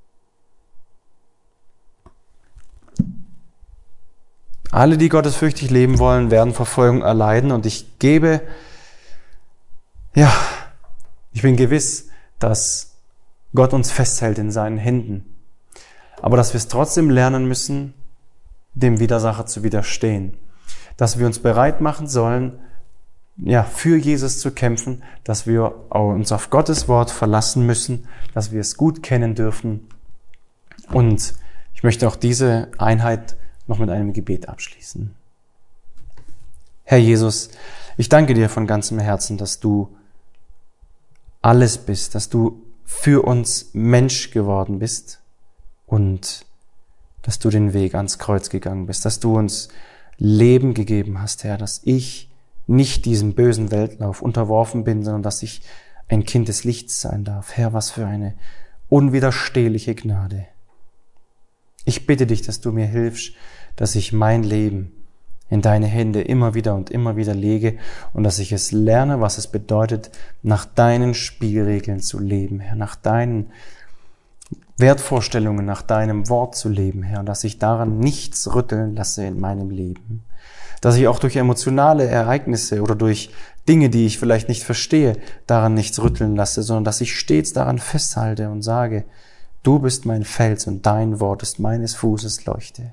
Alle, die gottesfürchtig leben wollen, werden Verfolgung erleiden und ich gebe, ja, ich bin gewiss, dass Gott uns festhält in seinen Händen, aber dass wir es trotzdem lernen müssen, dem Widersacher zu widerstehen. Dass wir uns bereit machen sollen, ja, für Jesus zu kämpfen, dass wir uns auf Gottes Wort verlassen müssen, dass wir es gut kennen dürfen. Und ich möchte auch diese Einheit noch mit einem Gebet abschließen. Herr Jesus, ich danke dir von ganzem Herzen, dass du alles bist, dass du für uns Mensch geworden bist und dass du den Weg ans Kreuz gegangen bist, dass du uns Leben gegeben hast, Herr, dass ich nicht diesem bösen Weltlauf unterworfen bin, sondern dass ich ein Kind des Lichts sein darf. Herr, was für eine unwiderstehliche Gnade. Ich bitte dich, dass du mir hilfst, dass ich mein Leben in deine Hände immer wieder und immer wieder lege und dass ich es lerne, was es bedeutet, nach deinen Spielregeln zu leben, Herr, nach deinen Wertvorstellungen, nach deinem Wort zu leben, Herr, und dass ich daran nichts rütteln lasse in meinem Leben. Dass ich auch durch emotionale Ereignisse oder durch Dinge, die ich vielleicht nicht verstehe, daran nichts rütteln lasse, sondern dass ich stets daran festhalte und sage, du bist mein Fels und dein Wort ist meines Fußes Leuchte.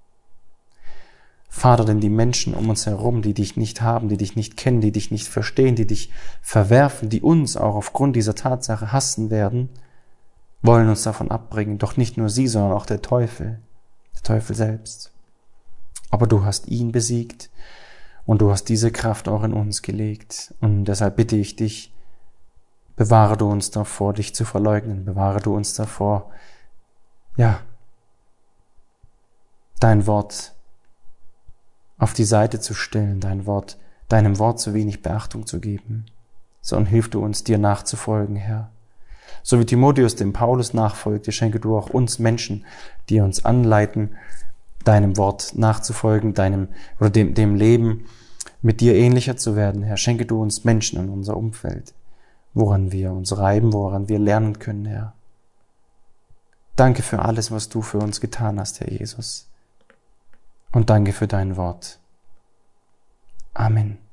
Vater, denn die Menschen um uns herum, die dich nicht haben, die dich nicht kennen, die dich nicht verstehen, die dich verwerfen, die uns auch aufgrund dieser Tatsache hassen werden, wollen uns davon abbringen. Doch nicht nur sie, sondern auch der Teufel, der Teufel selbst. Aber du hast ihn besiegt und du hast diese Kraft auch in uns gelegt. Und deshalb bitte ich dich, bewahre du uns davor, dich zu verleugnen. Bewahre du uns davor, ja, dein Wort auf die Seite zu stellen, dein Wort, deinem Wort zu wenig Beachtung zu geben, sondern hilf du uns, dir nachzufolgen, Herr. So wie Timotheus dem Paulus nachfolgte, schenke du auch uns Menschen, die uns anleiten, deinem Wort nachzufolgen, deinem oder dem, dem Leben mit dir ähnlicher zu werden, Herr. Schenke du uns Menschen in unser Umfeld, woran wir uns reiben, woran wir lernen können, Herr. Danke für alles, was du für uns getan hast, Herr Jesus. Und danke für dein Wort. Amen.